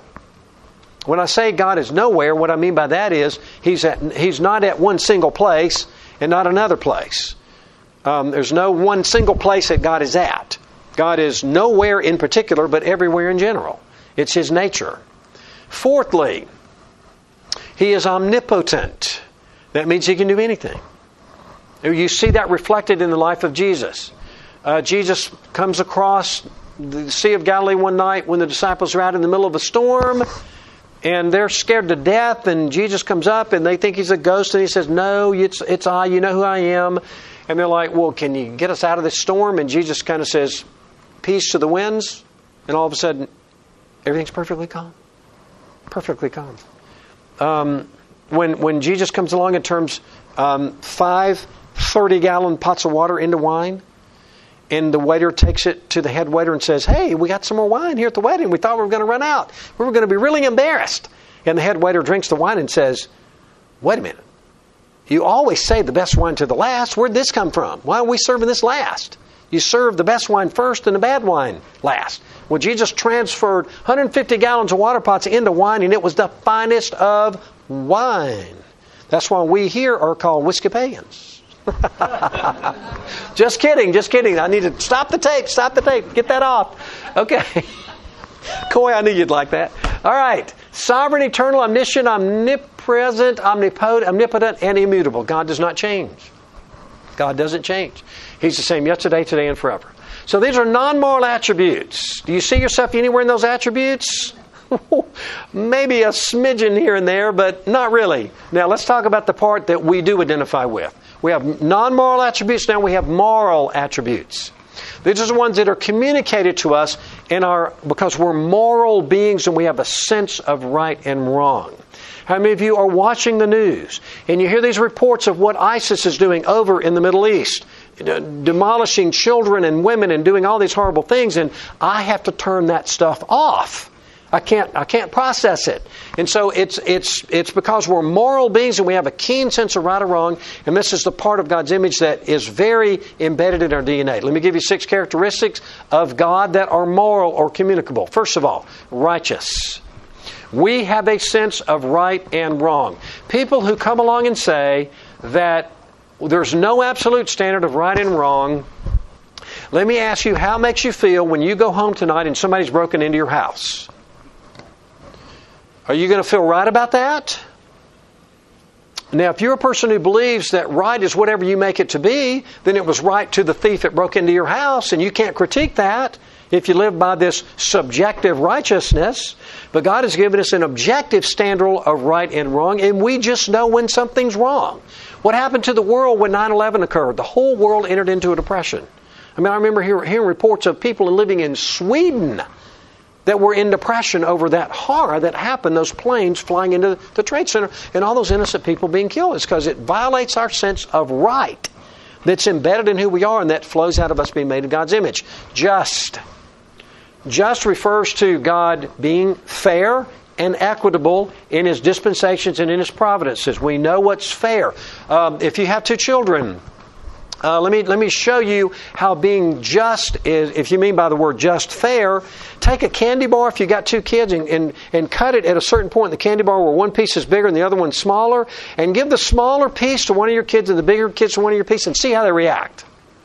When I say God is nowhere, what I mean by that is He's not at one single place and not another place. There's no one single place that God is at. God is nowhere in particular, but everywhere in general. It's His nature. Fourthly, He is omnipotent. That means He can do anything. You see that reflected in the life of Jesus. Jesus comes across the Sea of Galilee one night when the disciples are out in the middle of a storm, and they're scared to death, and Jesus comes up, and they think He's a ghost, and He says, "No, it's I, you know who I am." And they're like, "Well, can you get us out of this storm?" And Jesus kind of says, "Peace to the winds," and all of a sudden, everything's perfectly calm. Perfectly calm. When Jesus comes along and turns 5 30-gallon pots of water into wine, and the waiter takes it to the head waiter and says, "Hey, we got some more wine here at the wedding. We thought we were going to run out. We were going to be really embarrassed." And the head waiter drinks the wine and says, "Wait a minute. You always save the best wine to the last. Where'd this come from? Why are we serving this last? You serve the best wine first and the bad wine last." Well, Jesus transferred 150 gallons of water pots into wine, and it was the finest of wine. That's why we here are called Whiskey-pagans. Just kidding. I need to stop the tape. Get that off. Okay. Coy, I knew you'd like that. All right. Sovereign, eternal, omniscient, omnipresent, omnipotent, and immutable. God does not change. God doesn't change. He's the same yesterday, today, and forever. So these are non-moral attributes. Do you see yourself anywhere in those attributes? Maybe a smidgen here and there, but not really. Now let's talk about the part that we do identify with. We have non-moral attributes, now we have moral attributes. These are the ones that are communicated to us because we're moral beings and we have a sense of right and wrong. How many of you are watching the news and you hear these reports of what ISIS is doing over in the Middle East, demolishing children and women and doing all these horrible things, and I have to turn that stuff off. I can't process it. And so it's because we're moral beings and we have a keen sense of right or wrong, and this is the part of God's image that is very embedded in our DNA. Let me give you 6 characteristics of God that are moral or communicable. First of all, righteous. We have a sense of right and wrong. People who come along and say that there's no absolute standard of right and wrong, let me ask you, how it makes you feel when you go home tonight and somebody's broken into your house? Are you going to feel right about that? Now, if you're a person who believes that right is whatever you make it to be, then it was right to the thief that broke into your house, and you can't critique that if you live by this subjective righteousness. But God has given us an objective standard of right and wrong, and we just know when something's wrong. What happened to the world when 9/11 occurred? The whole world entered into a depression. I mean, I remember hearing reports of people living in Sweden that were in depression over that horror that happened, those planes flying into the Trade Center and all those innocent people being killed. It's because it violates our sense of right that's embedded in who we are and that flows out of us being made in God's image. Just. Just refers to God being fair and equitable in His dispensations and in His providences. We know what's fair. If you have 2 children, let me show you how being just is, if you mean by the word just, fair. Take a candy bar if you got 2 kids and cut it at a certain point in the candy bar where one piece is bigger and the other one's smaller, and give the smaller piece to one of your kids and the bigger kids to one of your piece and see how they react.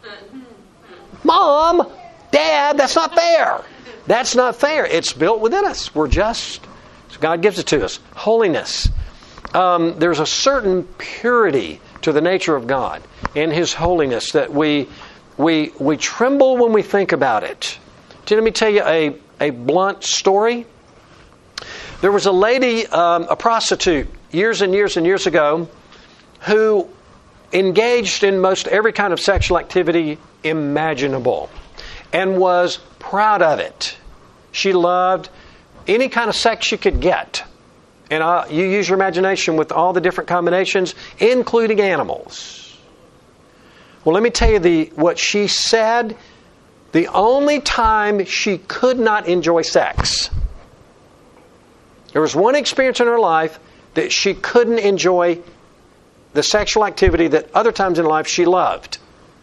Mom, Dad, that's not fair. That's not fair. It's built within us. We're just. So God gives it to us. Holiness. There's a certain purity to the nature of God and His holiness that we tremble when we think about it. Let me tell you a blunt story. There was a lady, a prostitute, years and years and years ago, who engaged in most every kind of sexual activity imaginable and was proud of it. She loved any kind of sex she could get. And you use your imagination with all the different combinations, including animals. Well, let me tell you what she said. The only time she could not enjoy sex. There was one experience in her life that she couldn't enjoy the sexual activity that other times in life she loved.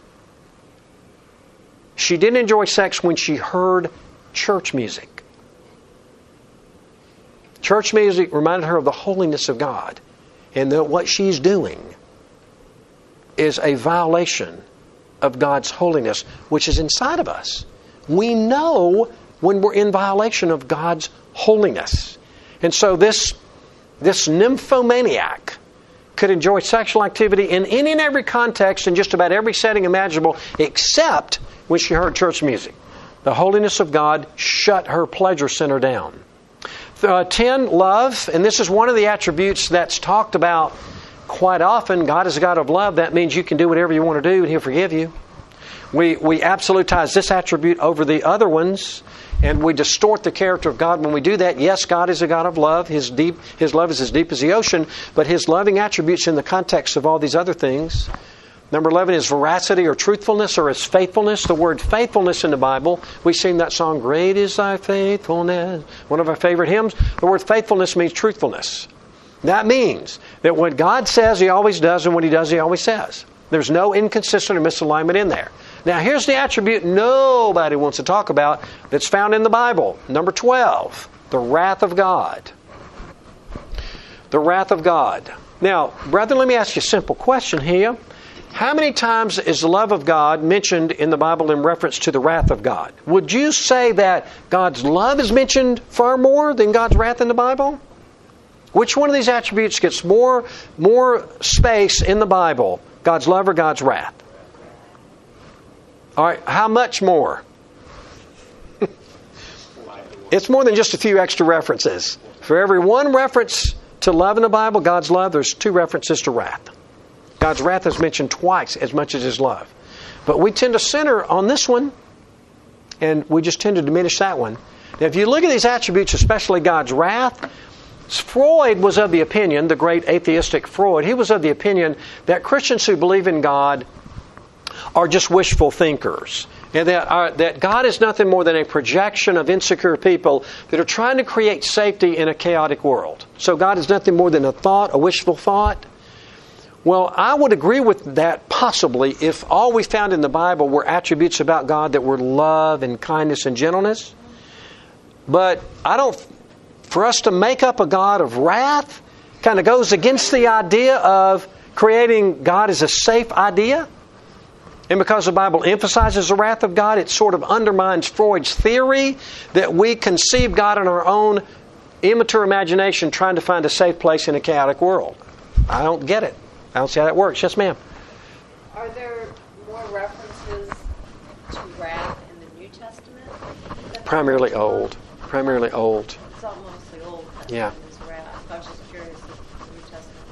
She didn't enjoy sex when she heard church music. Church music reminded her of the holiness of God, and that what she's doing is a violation of God's holiness, which is inside of us. We know when we're in violation of God's holiness. And so this nymphomaniac could enjoy sexual activity in any and every context in just about every setting imaginable, except when she heard church music. The holiness of God shut her pleasure center down. 10, love. And this is one of the attributes that's talked about quite often. God is a God of love. That means you can do whatever you want to do and He'll forgive you. We absolutize this attribute over the other ones, and we distort the character of God when we do that. Yes, God is a God of love. His love is as deep as the ocean, but His loving attributes in the context of all these other things. Number 11 is veracity or truthfulness or His faithfulness. The word faithfulness in the Bible, we sing that song, "Great is Thy faithfulness," one of our favorite hymns. The word faithfulness means truthfulness. That means that what God says He always does, and what He does He always says. There's no inconsistent or misalignment in there. Now here's the attribute nobody wants to talk about that's found in the Bible. Number 12, the wrath of God. The wrath of God. Now, brethren, let me ask you a simple question here. How many times is the love of God mentioned in the Bible in reference to the wrath of God? Would you say that God's love is mentioned far more than God's wrath in the Bible? Which one of these attributes gets more space in the Bible? God's love or God's wrath? All right, how much more? It's more than just a few extra references. For every one reference to love in the Bible, God's love, there's 2 references to wrath. God's wrath is mentioned twice as much as His love. But we tend to center on this one, and we just tend to diminish that one. Now, if you look at these attributes, especially God's wrath, Freud was of the opinion, the great atheistic Freud, he was of the opinion that Christians who believe in God are just wishful thinkers. And that God is nothing more than a projection of insecure people that are trying to create safety in a chaotic world. So God is nothing more than a thought, a wishful thought. Well, I would agree with that possibly if all we found in the Bible were attributes about God that were love and kindness and gentleness. But for us to make up a God of wrath kind of goes against the idea of creating God as a safe idea. And because the Bible emphasizes the wrath of God, it sort of undermines Freud's theory that we conceive God in our own immature imagination trying to find a safe place in a chaotic world. I don't get it. I don't see how that works. Yes, ma'am. Are there more references to wrath in the New Testament? Primarily old. Primarily old. It's all mostly Old Testament Yeah. is wrath. I was just curious if the New Testament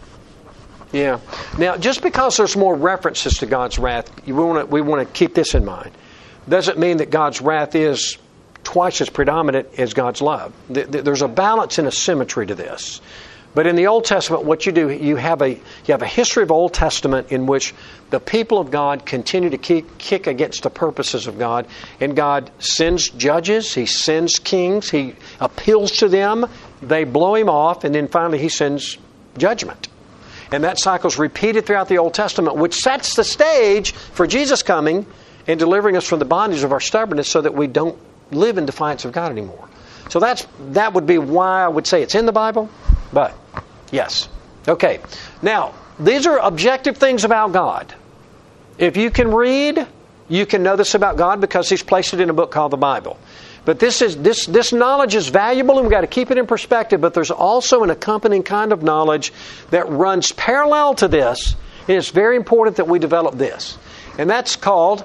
is... Yeah. Now, just because there's more references to God's wrath, we want to keep this in mind. Doesn't mean that God's wrath is twice as predominant as God's love. There's a balance and a symmetry to this. But in the Old Testament, what you do, you have a history of Old Testament in which the people of God continue to kick against the purposes of God. And God sends judges, He sends kings, He appeals to them, they blow Him off, and then finally He sends judgment. And that cycle is repeated throughout the Old Testament, which sets the stage for Jesus coming and delivering us from the bondage of our stubbornness so that we don't live in defiance of God anymore. So that would be why I would say it's in the Bible. But, yes. Okay. Now, these are objective things about God. If you can read, you can know this about God because He's placed it in a book called the Bible. But this knowledge is valuable and we've got to keep it in perspective, but there's also an accompanying kind of knowledge that runs parallel to this, and it's very important that we develop this. And that's called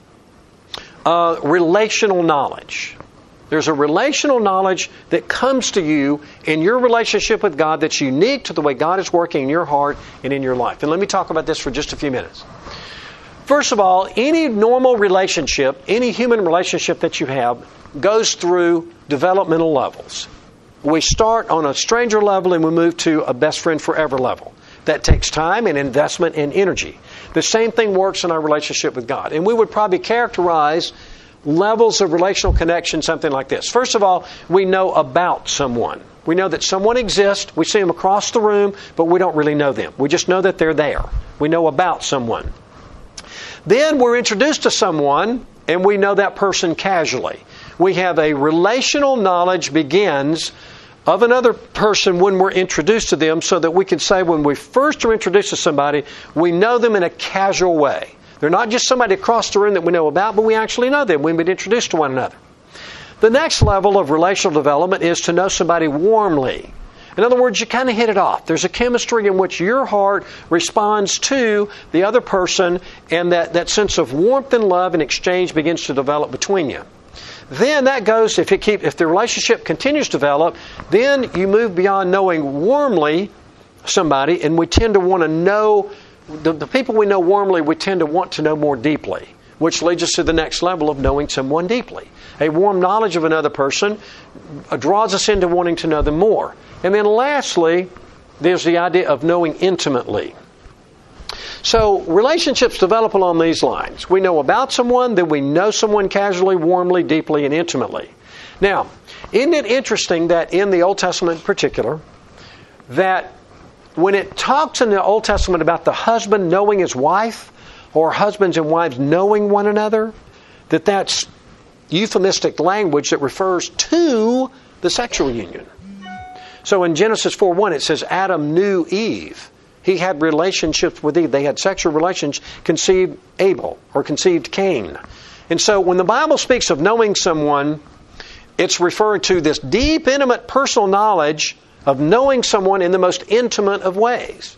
relational knowledge. There's a relational knowledge that comes to you in your relationship with God that's unique to the way God is working in your heart and in your life. And let me talk about this for just a few minutes. First of all, any normal relationship, any human relationship that you have, goes through developmental levels. We start on a stranger level and we move to a best friend forever level. That takes time and investment and energy. The same thing works in our relationship with God. And we would probably characterize levels of relational connection something like this. First of all, we know about someone. We know that someone exists. We see them across the room, but we don't really know them. We just know that they're there. We know about someone. Then we're introduced to someone, and we know that person casually. We have a relational knowledge begins of another person when we're introduced to them, so that we can say when we first are introduced to somebody, we know them in a casual way. They're not just somebody across the room that we know about, but we actually know them. We've been introduced to one another. The next level of relational development is to know somebody warmly. In other words, you kind of hit it off. There's a chemistry in which your heart responds to the other person, and that sense of warmth and love and exchange begins to develop between you. Then that goes, if the relationship continues to develop, then you move beyond knowing warmly somebody, and we tend to want to know the people we know warmly, we tend to want to know more deeply, which leads us to the next level of knowing someone deeply. A warm knowledge of another person draws us into wanting to know them more. And then lastly, there's the idea of knowing intimately. So relationships develop along these lines. We know about someone, then we know someone casually, warmly, deeply, and intimately. Now, isn't it interesting that in the Old Testament in particular, that when it talks in the Old Testament about the husband knowing his wife, or husbands and wives knowing one another, that's euphemistic language that refers to the sexual union. So in Genesis 4:1 it says Adam knew Eve. He had relationships with Eve. They had sexual relations, conceived Abel, or conceived Cain. And so when the Bible speaks of knowing someone, it's referring to this deep, intimate, personal knowledge of knowing someone in the most intimate of ways.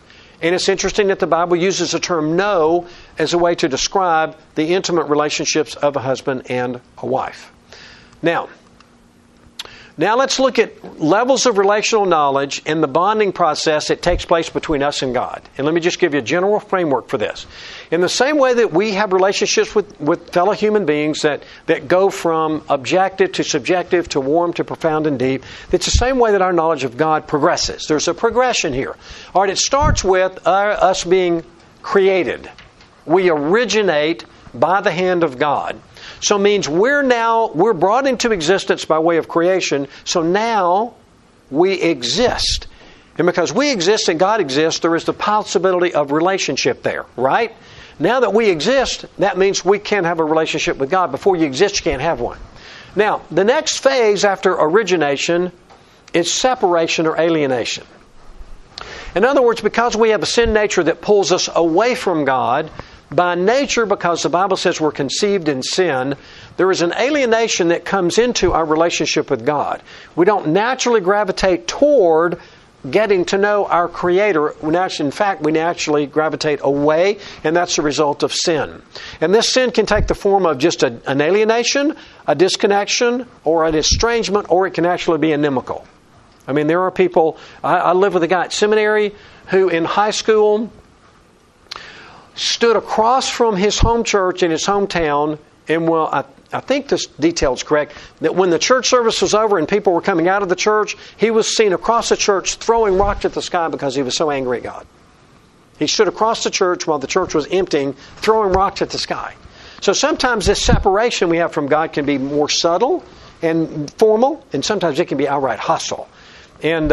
And it's interesting that the Bible uses the term know as a way to describe the intimate relationships of a husband and a wife. Now let's look at levels of relational knowledge and the bonding process that takes place between us and God. And let me just give you a general framework for this. In the same way that we have relationships with fellow human beings that go from objective to subjective to warm to profound and deep, it's the same way that our knowledge of God progresses. There's a progression here. All right, it starts with us being created. We originate by the hand of God. So it means we're brought into existence by way of creation, so now we exist. And because we exist and God exists, there is the possibility of relationship there, right? Now that we exist, that means we can have a relationship with God. Before you exist, you can't have one. Now, the next phase after origination is separation or alienation. In other words, because we have a sin nature that pulls us away from God, by nature, because the Bible says we're conceived in sin, there is an alienation that comes into our relationship with God. We don't naturally gravitate toward getting to know our Creator. In fact, we naturally gravitate away, and that's the result of sin. And this sin can take the form of just an alienation, a disconnection, or an estrangement, or it can actually be inimical. I mean, there are people, I live with a guy at seminary who in high school stood across from his home church in his hometown, and I think this detail is correct, that when the church service was over and people were coming out of the church, he was seen across the church throwing rocks at the sky because he was so angry at God. He stood across the church while the church was emptying, throwing rocks at the sky. So sometimes this separation we have from God can be more subtle and formal, and sometimes it can be outright hostile. And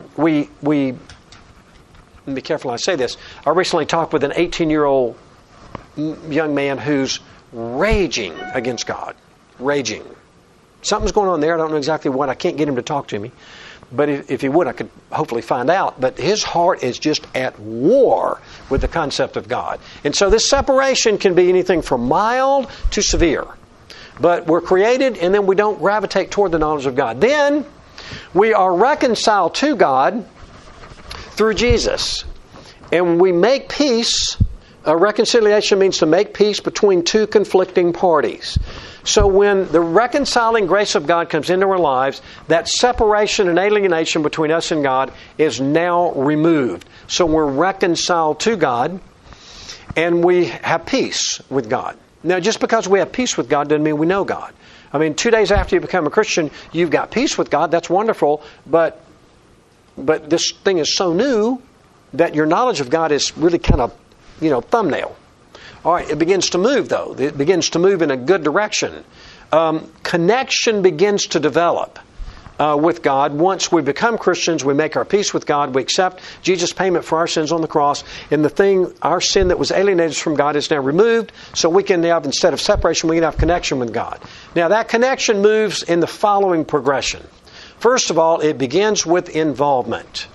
let me be careful when I say this. I recently talked with an 18-year-old young man who's raging against God. Raging. Something's going on there. I don't know exactly what. I can't get him to talk to me. But if he would, I could hopefully find out. But his heart is just at war with the concept of God. And so this separation can be anything from mild to severe. But we're created, and then we don't gravitate toward the knowledge of God. Then we are reconciled to God through Jesus. And we make peace. Reconciliation means to make peace between two conflicting parties. So when the reconciling grace of God comes into our lives, that separation and alienation between us and God is now removed. So we're reconciled to God, and we have peace with God. Now, just because we have peace with God doesn't mean we know God. I mean, 2 days after you become a Christian, you've got peace with God. That's wonderful. But this thing is so new that your knowledge of God is really kind of, thumbnail. All right, it begins to move, though. It begins to move in a good direction. Connection begins to develop with God. Once we become Christians, we make our peace with God. We accept Jesus' payment for our sins on the cross. And our sin that was alienated from God is now removed. So we can have, instead of separation, we can have connection with God. Now, that connection moves in the following progression. First of all, it begins with involvement.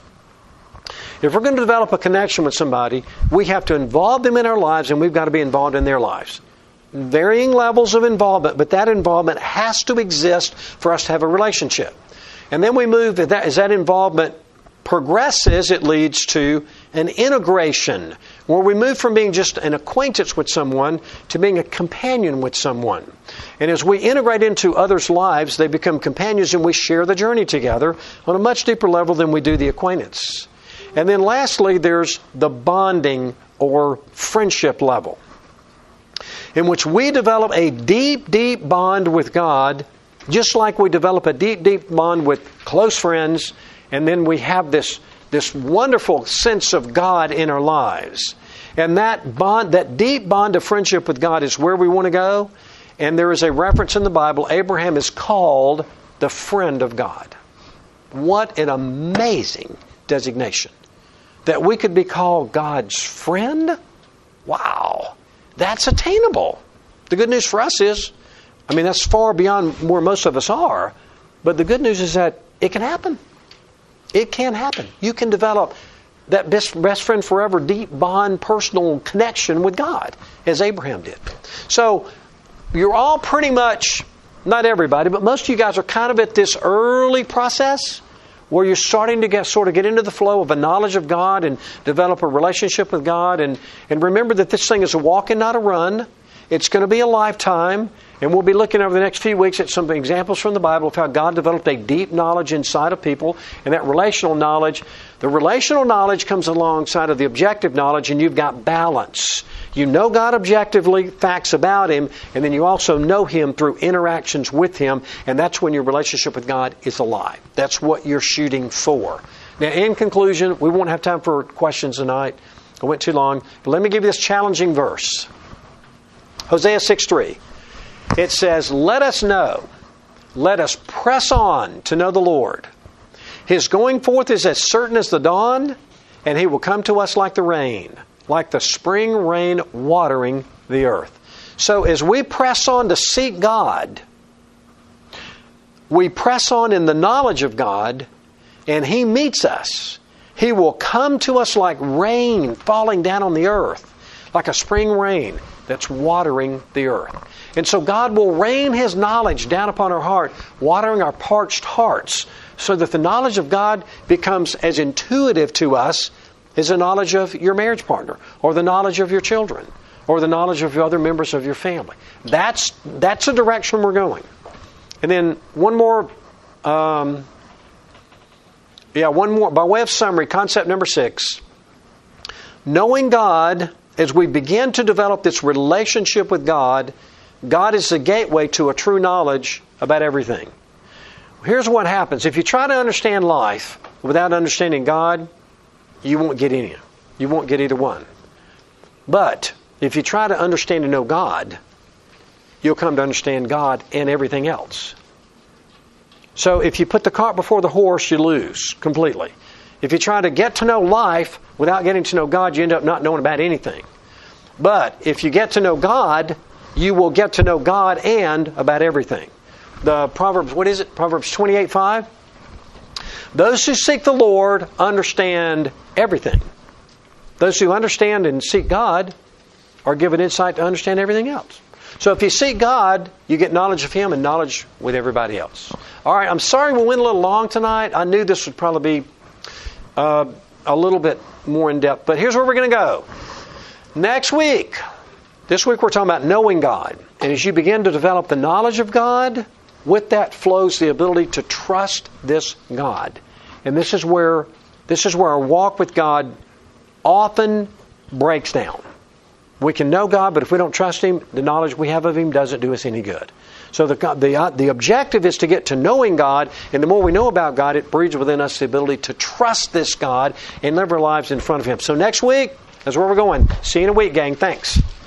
If we're going to develop a connection with somebody, we have to involve them in our lives, and we've got to be involved in their lives. Varying levels of involvement, but that involvement has to exist for us to have a relationship. And then we move, as that involvement progresses, it leads to an integration, where we move from being just an acquaintance with someone to being a companion with someone. And as we integrate into others' lives, they become companions, and we share the journey together on a much deeper level than we do the acquaintance. And then lastly, there's the bonding or friendship level, in which we develop a deep, deep bond with God, just like we develop a deep, deep bond with close friends, and then we have this wonderful sense of God in our lives. And that bond, that deep bond of friendship with God, is where we want to go. And there is a reference in the Bible, Abraham is called the friend of God. What an amazing designation. That we could be called God's friend? Wow. That's attainable. The good news for us is, that's far beyond where most of us are. But the good news is that it can happen. It can happen. You can develop that best friend forever, deep bond, personal connection with God, as Abraham did. So, you're all pretty much, not everybody, but most of you guys are kind of at this early process where you're starting to get into the flow of a knowledge of God and develop a relationship with God. And remember that this thing is a walk and not a run. It's going to be a lifetime. And we'll be looking over the next few weeks at some examples from the Bible of how God developed a deep knowledge inside of people. And that relational knowledge, the relational knowledge comes alongside of the objective knowledge, and you've got balance. You know God objectively, facts about Him, and then you also know Him through interactions with Him, and that's when your relationship with God is alive. That's what you're shooting for. Now, in conclusion, we won't have time for questions tonight. I went too long. But let me give you this challenging verse. Hosea 6:3. It says, let us know, let us press on to know the Lord. His going forth is as certain as the dawn, and He will come to us like the rain, like the spring rain watering the earth. So as we press on to seek God, we press on in the knowledge of God, and He meets us. He will come to us like rain falling down on the earth, like a spring rain that's watering the earth. And so God will rain His knowledge down upon our heart, watering our parched hearts, so that the knowledge of God becomes as intuitive to us as the knowledge of your marriage partner, or the knowledge of your children, or the knowledge of other members of your family. That's the direction we're going. And then one more, by way of summary, concept number 6. Knowing God, as we begin to develop this relationship with God, God is the gateway to a true knowledge about everything. Here's what happens. If you try to understand life without understanding God, you won't get any. You won't get either one. But if you try to understand and know God, you'll come to understand God and everything else. So if you put the cart before the horse, you lose completely. If you try to get to know life without getting to know God, you end up not knowing about anything. But if you get to know God, you will get to know God and about everything. The Proverbs, what is it? Proverbs 28:5. Those who seek the Lord understand everything. Those who understand and seek God are given insight to understand everything else. So if you seek God, you get knowledge of Him and knowledge with everybody else. All right, I'm sorry we went a little long tonight. I knew this would probably be a little bit more in depth. But here's where we're going to go. Next week. This week we're talking about knowing God. And as you begin to develop the knowledge of God, with that flows the ability to trust this God. And this is where our walk with God often breaks down. We can know God, but if we don't trust Him, the knowledge we have of Him doesn't do us any good. So the objective is to get to knowing God, and the more we know about God, it breeds within us the ability to trust this God and live our lives in front of Him. So next week, that's where we're going. See you in a week, gang. Thanks.